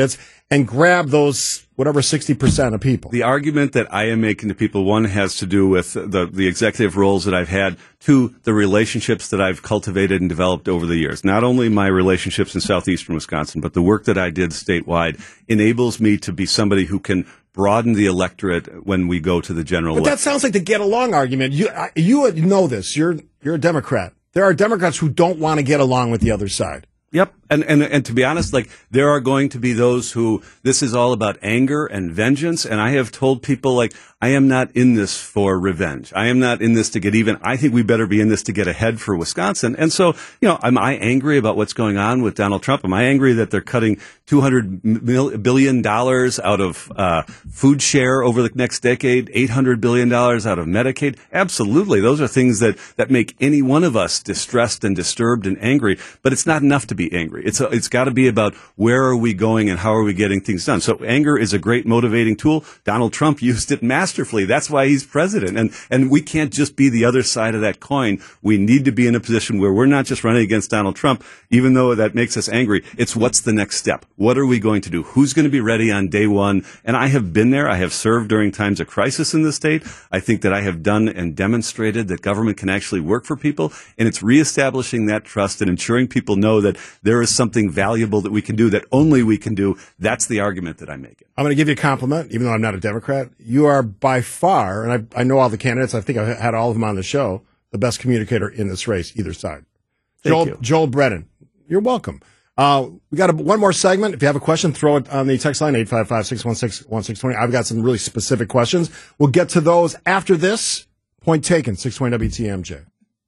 and grab those whatever sixty percent of people. The argument that I am making to people, one, has to do with the, the executive roles that I've had, two, the relationships that I've cultivated and developed over the years. Not only my relationships in southeastern Wisconsin, but the work that I did statewide enables me to be somebody who can broaden the electorate when we go to the general But election. that sounds like the get along argument. You I- you would know this. You're you're a Democrat. There are Democrats who don't want to get along with the other side. Yep. And, and, and to be honest, like, there are going to be those who, this is all about anger and vengeance. And I have told people, like, I am not in this for revenge. I am not in this to get even. I think we better be in this to get ahead for Wisconsin. And so, you know, am I angry about what's going on with Donald Trump? Am I angry that they're cutting two hundred billion dollars out of uh, food share over the next decade, eight hundred billion dollars out of Medicaid? Absolutely. Those are things that, that make any one of us distressed and disturbed and angry. But it's not enough to be angry. It's a, it's got to be about where are we going and how are we getting things done. So anger is a great motivating tool. Donald Trump used it masterfully. That's why he's president. And and we can't just be the other side of that coin. We need to be in a position where we're not just running against Donald Trump, even though that makes us angry. It's what's the next step? What are we going to do? Who's going to be ready on day one? And I have been there. I have served during times of crisis in the state. I think that I have done and demonstrated that government can actually work for people. And it's reestablishing that trust and ensuring people know that there is something valuable that we can do that only we can do. That's the argument that I'm making. I'm going to give you a compliment, even though I'm not a Democrat. You are by far, and I, I know all the candidates. I think I've had all of them on the show, the best communicator in this race, either side. Thank Joel, you. Joel Brennan, you're welcome. Uh, we got a, one more segment. If you have a question, throw it on the text line, eight five five, six one six, one six two zero. I've got some really specific questions. We'll get to those after this. Point taken, six twenty W T M J.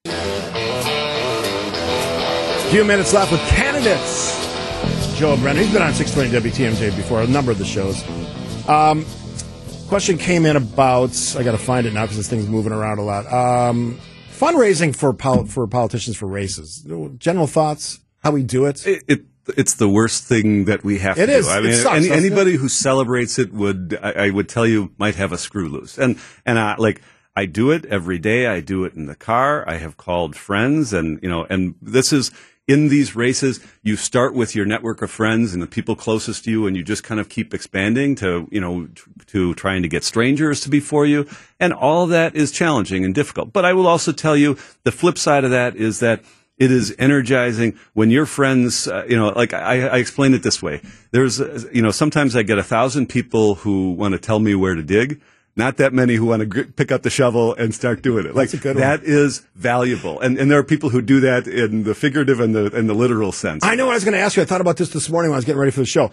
Few minutes left with candidates. Joel Brennan, he's been on six twenty W T M J before, a number of the shows. Um, question came in about, I got to find it now because this thing's moving around a lot. Um, fundraising for pol- for politicians for races. General thoughts, how we do it? It, it it's the worst thing that we have It to is. do. I It mean, sucks, any, doesn't anybody who celebrates it would, I, I would tell you, might have a screw loose. And and I like. I do it every day. I do it in the car. I have called friends, and you know, and this is in these races. You start with your network of friends and the people closest to you, and you just kind of keep expanding to, you know, t- to trying to get strangers to be for you, and all of that is challenging and difficult. But I will also tell you the flip side of that is that it is energizing when your friends, uh, you know, like I, I explain it this way. There's, uh, you know, sometimes I get a thousand people who want to tell me where to dig. Not that many who want to gr- pick up the shovel and start doing it. Like That's a good one. that is valuable, and and there are people who do that in the figurative and the and the literal sense. I know what I was going to ask you. I thought about this this morning when I was getting ready for the show.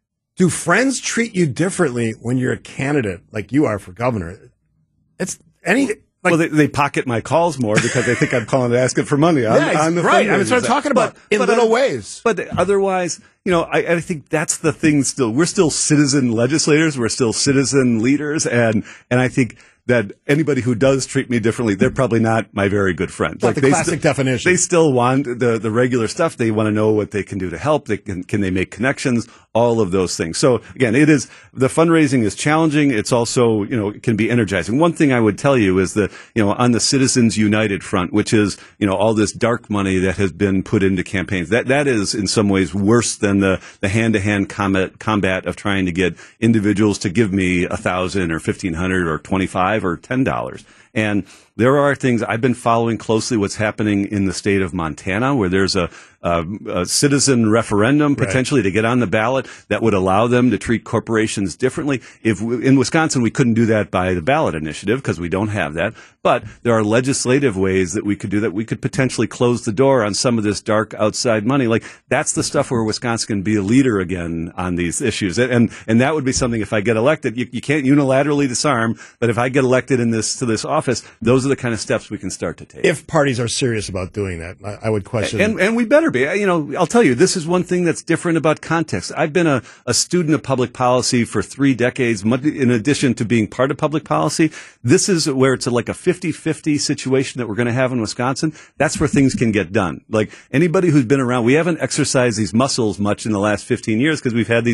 Do friends treat you differently when you're a candidate like you are for governor? It's any. Like, Well, they, they pocket my calls more because they think I'm calling to ask it for money. On, yeah, on the right. I mean, fundraising that's what I'm side. talking about. But- in but, little uh, ways. But otherwise, you know, I, I think that's the thing still. We're still citizen legislators. We're still citizen leaders. And, and I think that anybody who does treat me differently, they're probably not my very good friend. Like the they classic st- definition. They still want the, the regular stuff. They want to know what they can do to help. They can, can they make connections? All of those things. So again, it is, the fundraising is challenging. It's also, you know, it can be energizing. One thing I would tell you is that, you know, on the Citizens United front, which is, you know, all this dark money that has been put into campaigns, that, that is in some ways worse than the, the hand-to-hand combat, combat of trying to get individuals to give me a thousand or fifteen hundred or twenty-five or ten dollars. And there are things I've been following closely what's happening in the state of Montana, where there's a, a, a citizen referendum potentially to get on the ballot that would allow them to treat corporations differently. If we, in Wisconsin, we couldn't do that by the ballot initiative because we don't have that. But there are legislative ways that we could do that. We could potentially close the door on some of this dark outside money. Like that's the stuff where Wisconsin can be a leader again on these issues. And and that would be something if I get elected, you, you can't unilaterally disarm, but if I get elected in this to this office, those are the kind of steps we can start to take. If parties are serious about doing that, I, I would question. And, and we better be. You know, I'll tell you, this is one thing that's different about context. I've been a, a student of public policy for three decades, in addition to being part of public policy. This is where it's a, like a fifty-fifty situation that we're going to have in Wisconsin. That's where things can get done. Like anybody who's been around, we haven't exercised these muscles much in the last fifteen years because we've had these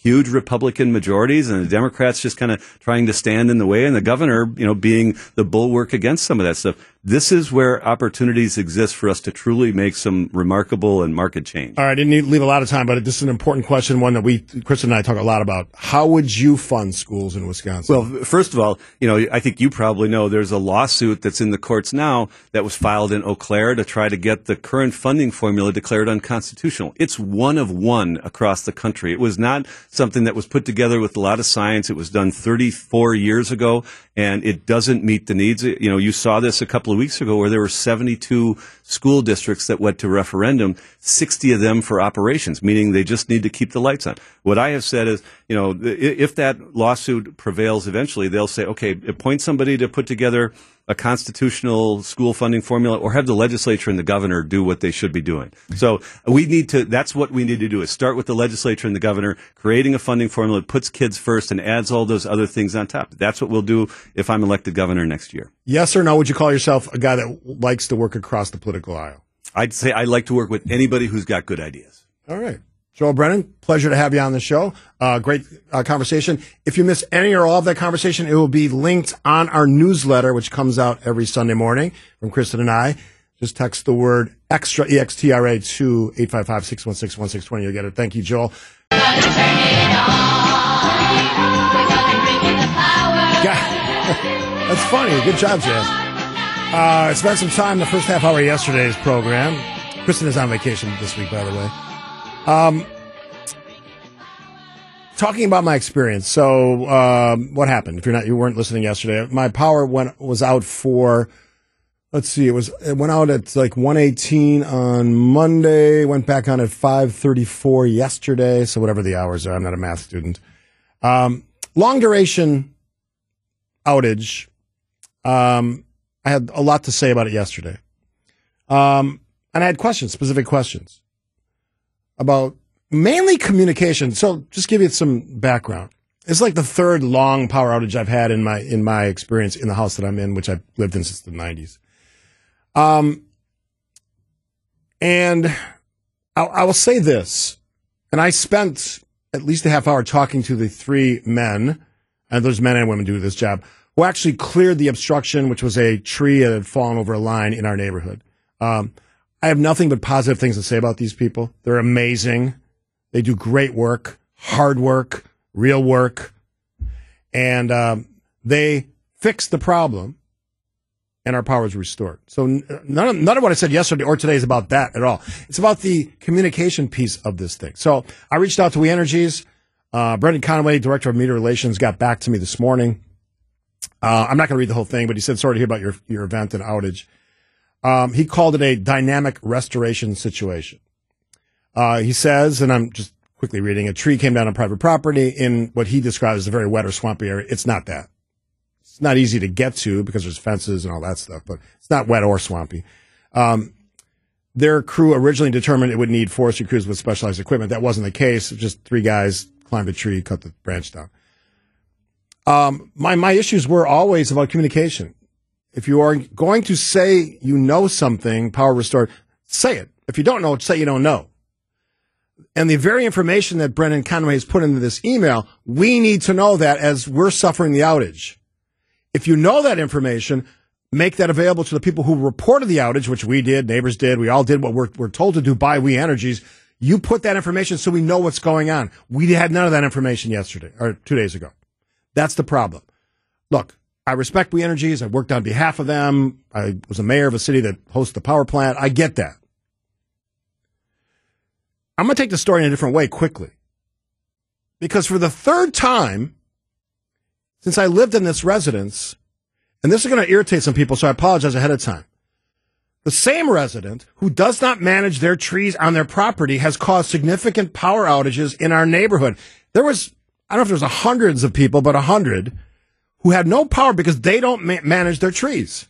huge Republican majorities, and the Democrats just kind of trying to stand in the way, and the governor, you know, being the bulwark against some of that stuff. This is where opportunities exist for us to truly make some remarkable and marked change. All right, I didn't need, leave a lot of time, but this is an important question, one that we, Kristen and I, talk a lot about. How would you fund schools in Wisconsin? Well, first of all, you know, I think you probably know there's a lawsuit that's in the courts now that was filed in Eau Claire to try to get the current funding formula declared unconstitutional. It's one of one across the country. It was not something that was put together with a lot of science. It was done thirty-four years ago, and it doesn't meet the needs. You know, you saw this a couple of weeks ago where there were seventy-two school districts that went to referendum, sixty of them for operations, meaning they just need to keep the lights on. What I have said is, you know, if that lawsuit prevails eventually, they'll say, okay, appoint somebody to put together a constitutional school funding formula, or have the legislature and the governor do what they should be doing. So we need to, that's what we need to do, is start with the legislature and the governor, creating a funding formula that puts kids first and adds all those other things on top. That's what we'll do if I'm elected governor next year. Yes or no, would you call yourself a guy that likes to work across the political aisle? I'd say I like to work with anybody who's got good ideas. All right. Joel Brennan, pleasure to have you on the show. Uh, great uh, conversation. If you miss any or all of that conversation, it will be linked on our newsletter, which comes out every Sunday morning from Kristen and I. Just text the word extra, E X T R A, to eight five five, six one six, one six two zero. You'll get it. Thank you, Joel. Yeah. That's funny. Good job, Jazz. Uh, I spent some time the first half hour of yesterday's program. Kristen is on vacation this week, by the way. Um, talking about my experience. So, um, what happened? If you're not, you weren't listening yesterday, my power went, was out for, let's see, it was, it went out at like one eighteen on Monday, went back on at five thirty-four yesterday. So whatever the hours are, I'm not a math student. Um, long duration outage. Um, I had a lot to say about it yesterday. Um, and I had questions, specific questions. About mainly communication. So just give you some background. It's like the third long power outage I've had in my in my experience in the house that I'm in, which I've lived in since the nineties. Um, and I, I will say this, and I spent at least a half hour talking to the three men, and there's men and women do this job, who actually cleared the obstruction, which was a tree that had fallen over a line in our neighborhood. Um, I have nothing but positive things to say about these people. They're amazing. They do great work, hard work, real work. And um, they fixed the problem, and our power is restored. So none of, none of what I said yesterday or today is about that at all. It's about the communication piece of this thing. So I reached out to We Energies. Uh, Brendan Conway, Director of Media Relations, got back to me this morning. Uh, I'm not going to read the whole thing, but he said, sorry to hear about your, your event and outage. Um, he called it a dynamic restoration situation. Uh, he says, and I'm just quickly reading, a tree came down on private property in what he describes as a very wet or swampy area. It's not that. It's not easy to get to because there's fences and all that stuff, but it's not wet or swampy. Um, their crew originally determined it would need forestry crews with specialized equipment. That wasn't the case. Just three guys climbed a tree, cut the branch down. Um, my, my issues were always about communication. If you are going to say you know something, power restored, say it. If you don't know, say you don't know. And the very information that Brendan Conway has put into this email, we need to know that as we're suffering the outage. If you know that information, make that available to the people who reported the outage, which we did, neighbors did, we all did what we're, we're told to do by We Energies. You put that information so we know what's going on. We had none of that information yesterday, or two days ago. That's the problem. Look, I respect We Energies. I worked on behalf of them. I was a mayor of a city that hosts the power plant. I get that. I'm going to take the story in a different way quickly. Because for the third time since I lived in this residence, and this is going to irritate some people, so I apologize ahead of time. The same resident who does not manage their trees on their property has caused significant power outages in our neighborhood. There was, I don't know if there was hundreds of people, but a hundred who had no power because they don't ma- manage their trees.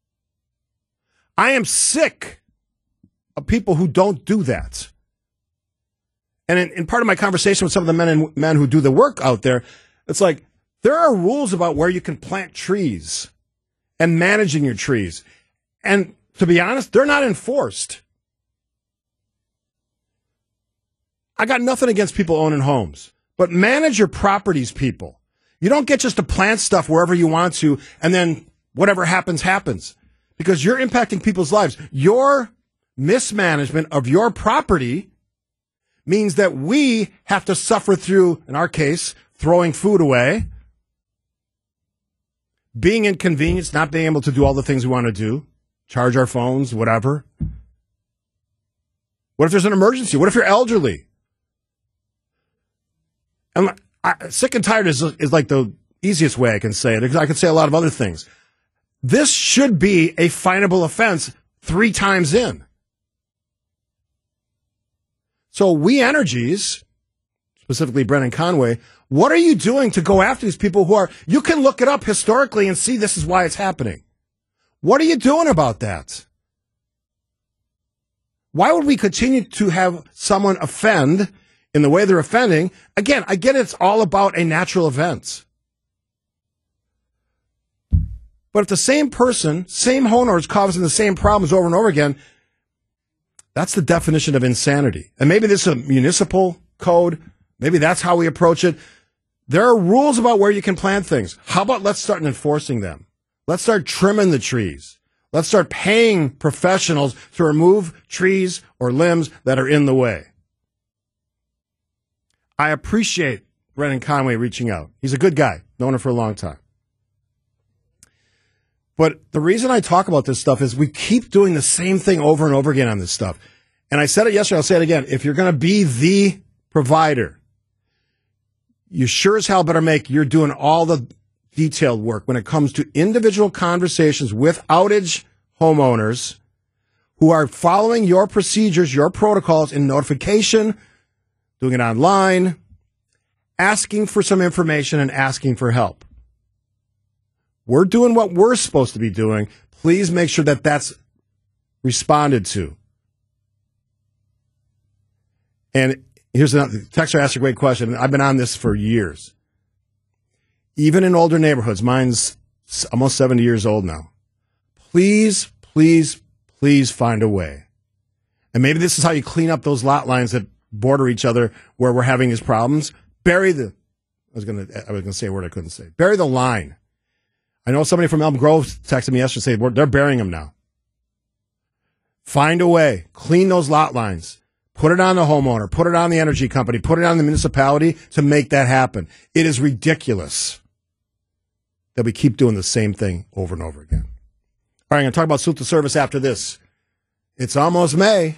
I am sick of people who don't do that. And in, in part of my conversation with some of the men and men who do the work out there, it's like, there are rules about where you can plant trees and managing your trees. And to be honest, they're not enforced. I got nothing against people owning homes. But manage your properties, people. You don't get just to plant stuff wherever you want to, and then whatever happens, happens. Because you're impacting people's lives. Your mismanagement of your property means that we have to suffer through, in our case, throwing food away, being inconvenienced, not being able to do all the things we want to do, charge our phones, whatever. What if there's an emergency? What if you're elderly? And I, sick and tired is, is like the easiest way I can say it. I could say a lot of other things. This should be a finable offense three times in. So We Energies, specifically Brennan Conway, what are you doing to go after these people who are, you can look it up historically and see this is why it's happening. What are you doing about that? Why would we continue to have someone offend in the way they're offending? Again, I get it's all about a natural event. But if the same person, same homeowner is causing the same problems over and over again, that's the definition of insanity. And maybe this is a municipal code. Maybe that's how we approach it. There are rules about where you can plant things. How about let's start enforcing them? Let's start trimming the trees. Let's start paying professionals to remove trees or limbs that are in the way. I appreciate Brennan Conway reaching out. He's a good guy. Known him for a long time. But the reason I talk about this stuff is we keep doing the same thing over and over again on this stuff. And I said it yesterday, I'll say it again. If you're going to be the provider, you sure as hell better make you're doing all the detailed work when it comes to individual conversations with outage homeowners who are following your procedures, your protocols in notification, doing it online, asking for some information and asking for help. We're doing what we're supposed to be doing. Please make sure that that's responded to. And here's another, Texter asked a great question. I've been on this for years. Even in older neighborhoods, mine's almost seventy years old now. Please, please, please find a way. And maybe this is how you clean up those lot lines that border each other where we're having these problems. Bury the, I was going to, I was going to say a word I couldn't say. Bury the line. I know somebody from Elm Grove texted me yesterday saying they're burying them now. Find a way. Clean those lot lines. Put it on the homeowner. Put it on the energy company. Put it on the municipality to make that happen. It is ridiculous that we keep doing the same thing over and over again. All right, I'm going to talk about Salute to Service after this. It's almost May.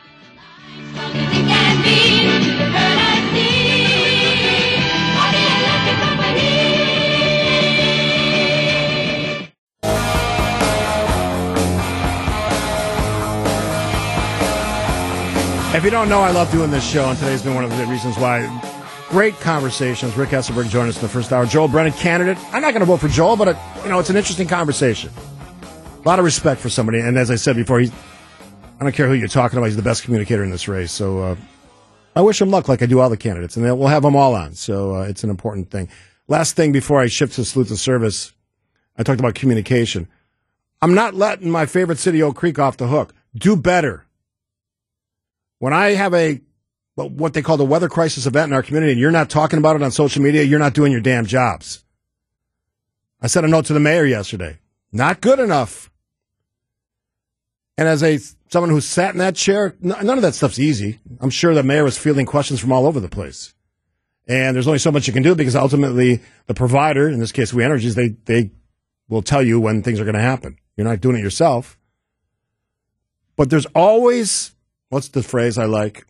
If you don't know, I love doing this show, and today's been one of the reasons why. Great conversations. Rick Hesselberg joined us in the first hour. Joel Brennan, candidate. I'm not going to vote for Joel, but, it, you know, it's an interesting conversation. A lot of respect for somebody, and as I said before, he's, I don't care who you're talking about, he's the best communicator in this race. So uh, I wish him luck like I do all the candidates, and we'll have them all on. So uh, it's an important thing. Last thing before I shift to Salute to Service, I talked about communication. I'm not letting my favorite city, Oak Creek, off the hook. Do better. When I have a what they call the weather crisis event in our community and you're not talking about it on social media, you're not doing your damn jobs. I sent a note to the mayor yesterday. Not good enough. And as a someone who sat in that chair, none of that stuff's easy. I'm sure the mayor was fielding questions from all over the place. And there's only so much you can do because ultimately the provider, in this case We Energies, they, they will tell you when things are going to happen. You're not doing it yourself. But there's always... What's the phrase I like?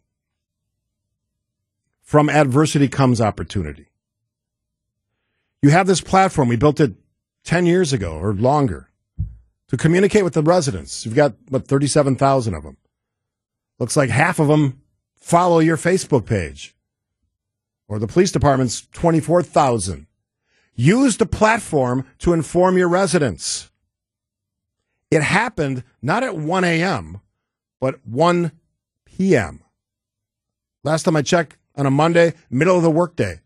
From adversity comes opportunity. You have this platform. We built it ten years ago or longer to communicate with the residents. You've got, what, thirty-seven thousand of them. Looks like half of them follow your Facebook page. Or the police department's twenty-four thousand. Use the platform to inform your residents. It happened not at one a.m., but one p m Last time I checked, on a Monday, middle of the workday.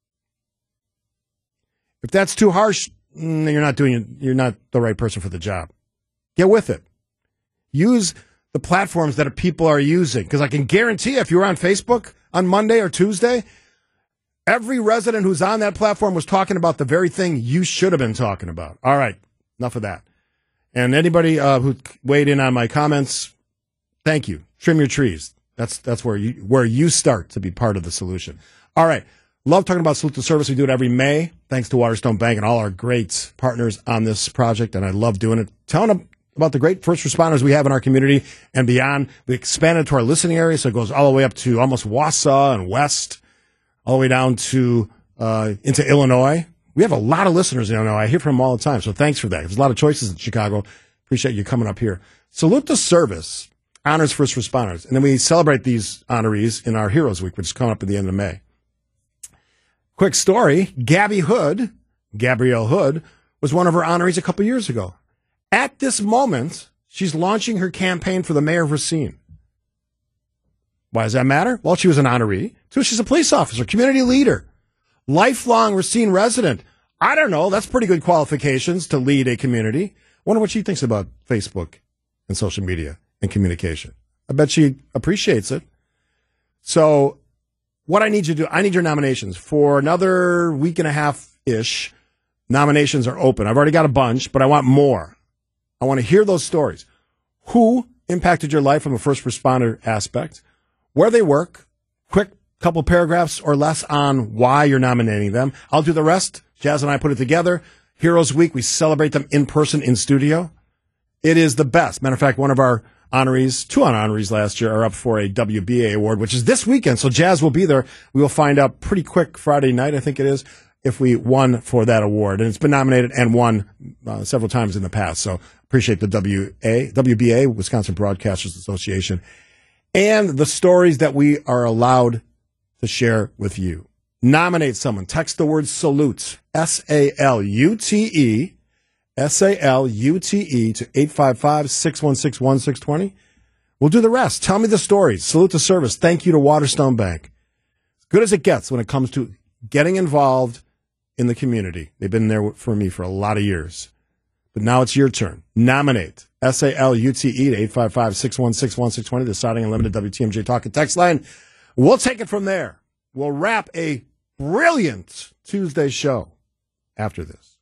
If that's too harsh, you're not doing, you're not the right person for the job. Get with it. Use the platforms that people are using, because I can guarantee if you were on Facebook on Monday or Tuesday, Every resident who's on that platform was talking about the very thing you should have been talking about. All right, enough of that. And anybody uh, who weighed in on my comments, thank you. Trim your trees. That's that's where you where you start to be part of the solution. All right. Love talking about Salute to Service. We do it every May, thanks to Waterstone Bank and all our great partners on this project, and I love doing it. Telling them about the great first responders we have in our community and beyond. We expanded to our listening area, so it goes all the way up to almost Wausau and West, all the way down to uh, into Illinois. We have a lot of listeners in Illinois. I hear from them all the time, so thanks for that. There's a lot of choices in Chicago. Appreciate you coming up here. Salute to Service honors first responders, and then we celebrate these honorees in our Heroes Week, which is coming up at the end of May. Quick story, Gabby Hood, Gabrielle Hood, was one of her honorees a couple years ago. At this moment, she's launching her campaign for the mayor of Racine. Why does that matter? Well, she was an honoree. Two, she's a police officer, community leader, lifelong Racine resident. I don't know, that's pretty good qualifications to lead a community. Wonder what she thinks about Facebook and social media and communication. I bet she appreciates it. So what I need you to do, I need your nominations for another week and a half-ish. Nominations are open. I've already got a bunch, but I want more. I want to hear those stories. Who impacted your life from a first responder aspect? Where they work? Quick couple paragraphs or less on why you're nominating them. I'll do the rest. Jazz and I put it together. Heroes Week, we celebrate them in person in studio. It is the best. Matter of fact, one of our honorees, two honorees last year, are up for a W B A award, which is this weekend. So Jazz will be there. We will find out pretty quick Friday night, I think it is, if we won for that award. And it's been nominated and won uh, several times in the past. So appreciate the W A, W B A, Wisconsin Broadcasters Association, and the stories that we are allowed to share with you. Nominate someone. Text the word salute, S A L U T E, S A L U T E to eight five five, six one six, one six two zero. We'll do the rest. Tell me the stories. Salute to Service. Thank you to Waterstone Bank. As good as it gets when it comes to getting involved in the community. They've been there for me for a lot of years. But now it's your turn. Nominate. S A L U T E to eight five five, six one six, one six two zero, the Siding Unlimited W T M J Talk and Text line. We'll take it from there. We'll wrap a brilliant Tuesday show after this.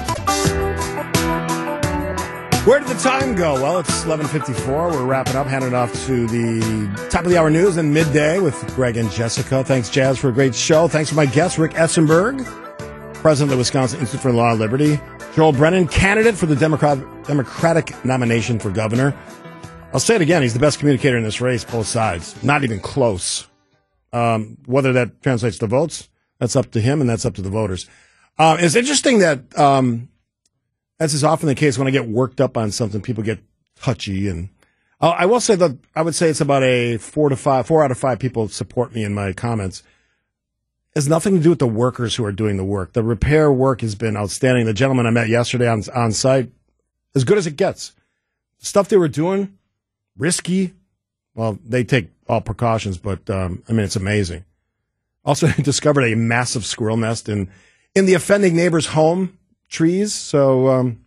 Where did the time go? Well, it's eleven fifty-four. We're wrapping up, handing it off to the top of the hour news and midday with Greg and Jessica. Thanks, Jazz, for a great show. Thanks for my guest, Rick Essenberg, president of the Wisconsin Institute for Law and Liberty. Joel Brennan, candidate for the Democrat, Democratic nomination for governor. I'll say it again. He's the best communicator in this race, both sides. Not even close. Um, whether that translates to votes, that's up to him and that's up to the voters. Uh, it's interesting that, um, as is often the case, when I get worked up on something, people get touchy. And uh, I will say that I would say it's about a four to five, four out of five people support me in my comments. It has nothing to do with the workers who are doing the work. The repair work has been outstanding. The gentleman I met yesterday on, on site, as good as it gets. The stuff they were doing, risky. Well, they take all precautions, but um, I mean, it's amazing. Also discovered a massive squirrel nest in, in the offending neighbor's home trees. So um,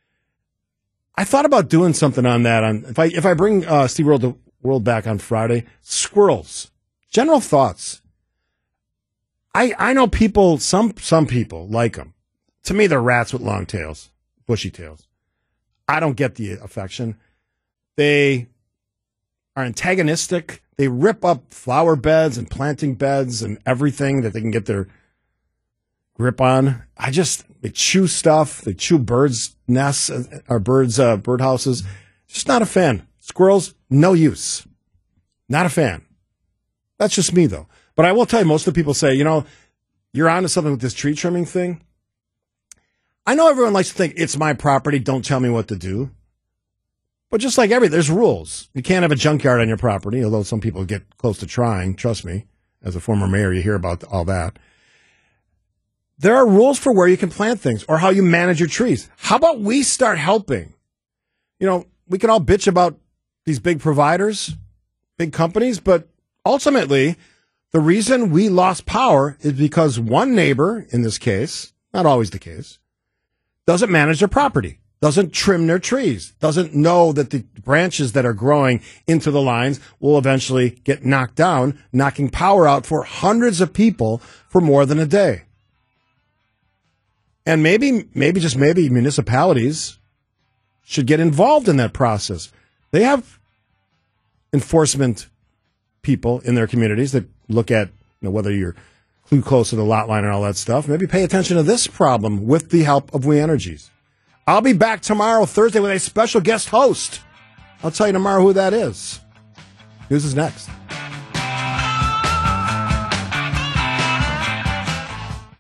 I thought about doing something on that. On if I if I bring uh, Steve World, World back on Friday, squirrels. General thoughts. I I know people. Some some people like them. To me, they're rats with long tails, bushy tails. I don't get the affection. They are antagonistic. They rip up flower beds and planting beds and everything that they can get their grip on. I just, they chew stuff. They chew birds' nests or birds' uh, birdhouses. Just not a fan. Squirrels, no use. Not a fan. That's just me, though. But I will tell you, most of the people say, you know, you're onto something with this tree trimming thing. I know everyone likes to think it's my property. Don't tell me what to do. But just like everything, there's rules. You can't have a junkyard on your property, although some people get close to trying. Trust me, as a former mayor, you hear about all that. There are rules for where you can plant things or how you manage your trees. How about we start helping? You know, we can all bitch about these big providers, big companies, but ultimately, the reason we lost power is because one neighbor, in this case, not always the case, doesn't manage their property. doesn't trim their trees, doesn't know that the branches that are growing into the lines will eventually get knocked down, knocking power out for hundreds of people for more than a day. And maybe, maybe just maybe municipalities should get involved in that process. They have enforcement people in their communities that look at, you know, whether you're too close to the lot line and all that stuff. Maybe pay attention to this problem with the help of We Energies. I'll be back tomorrow, Thursday, with a special guest host. I'll tell you tomorrow who that is. News is next.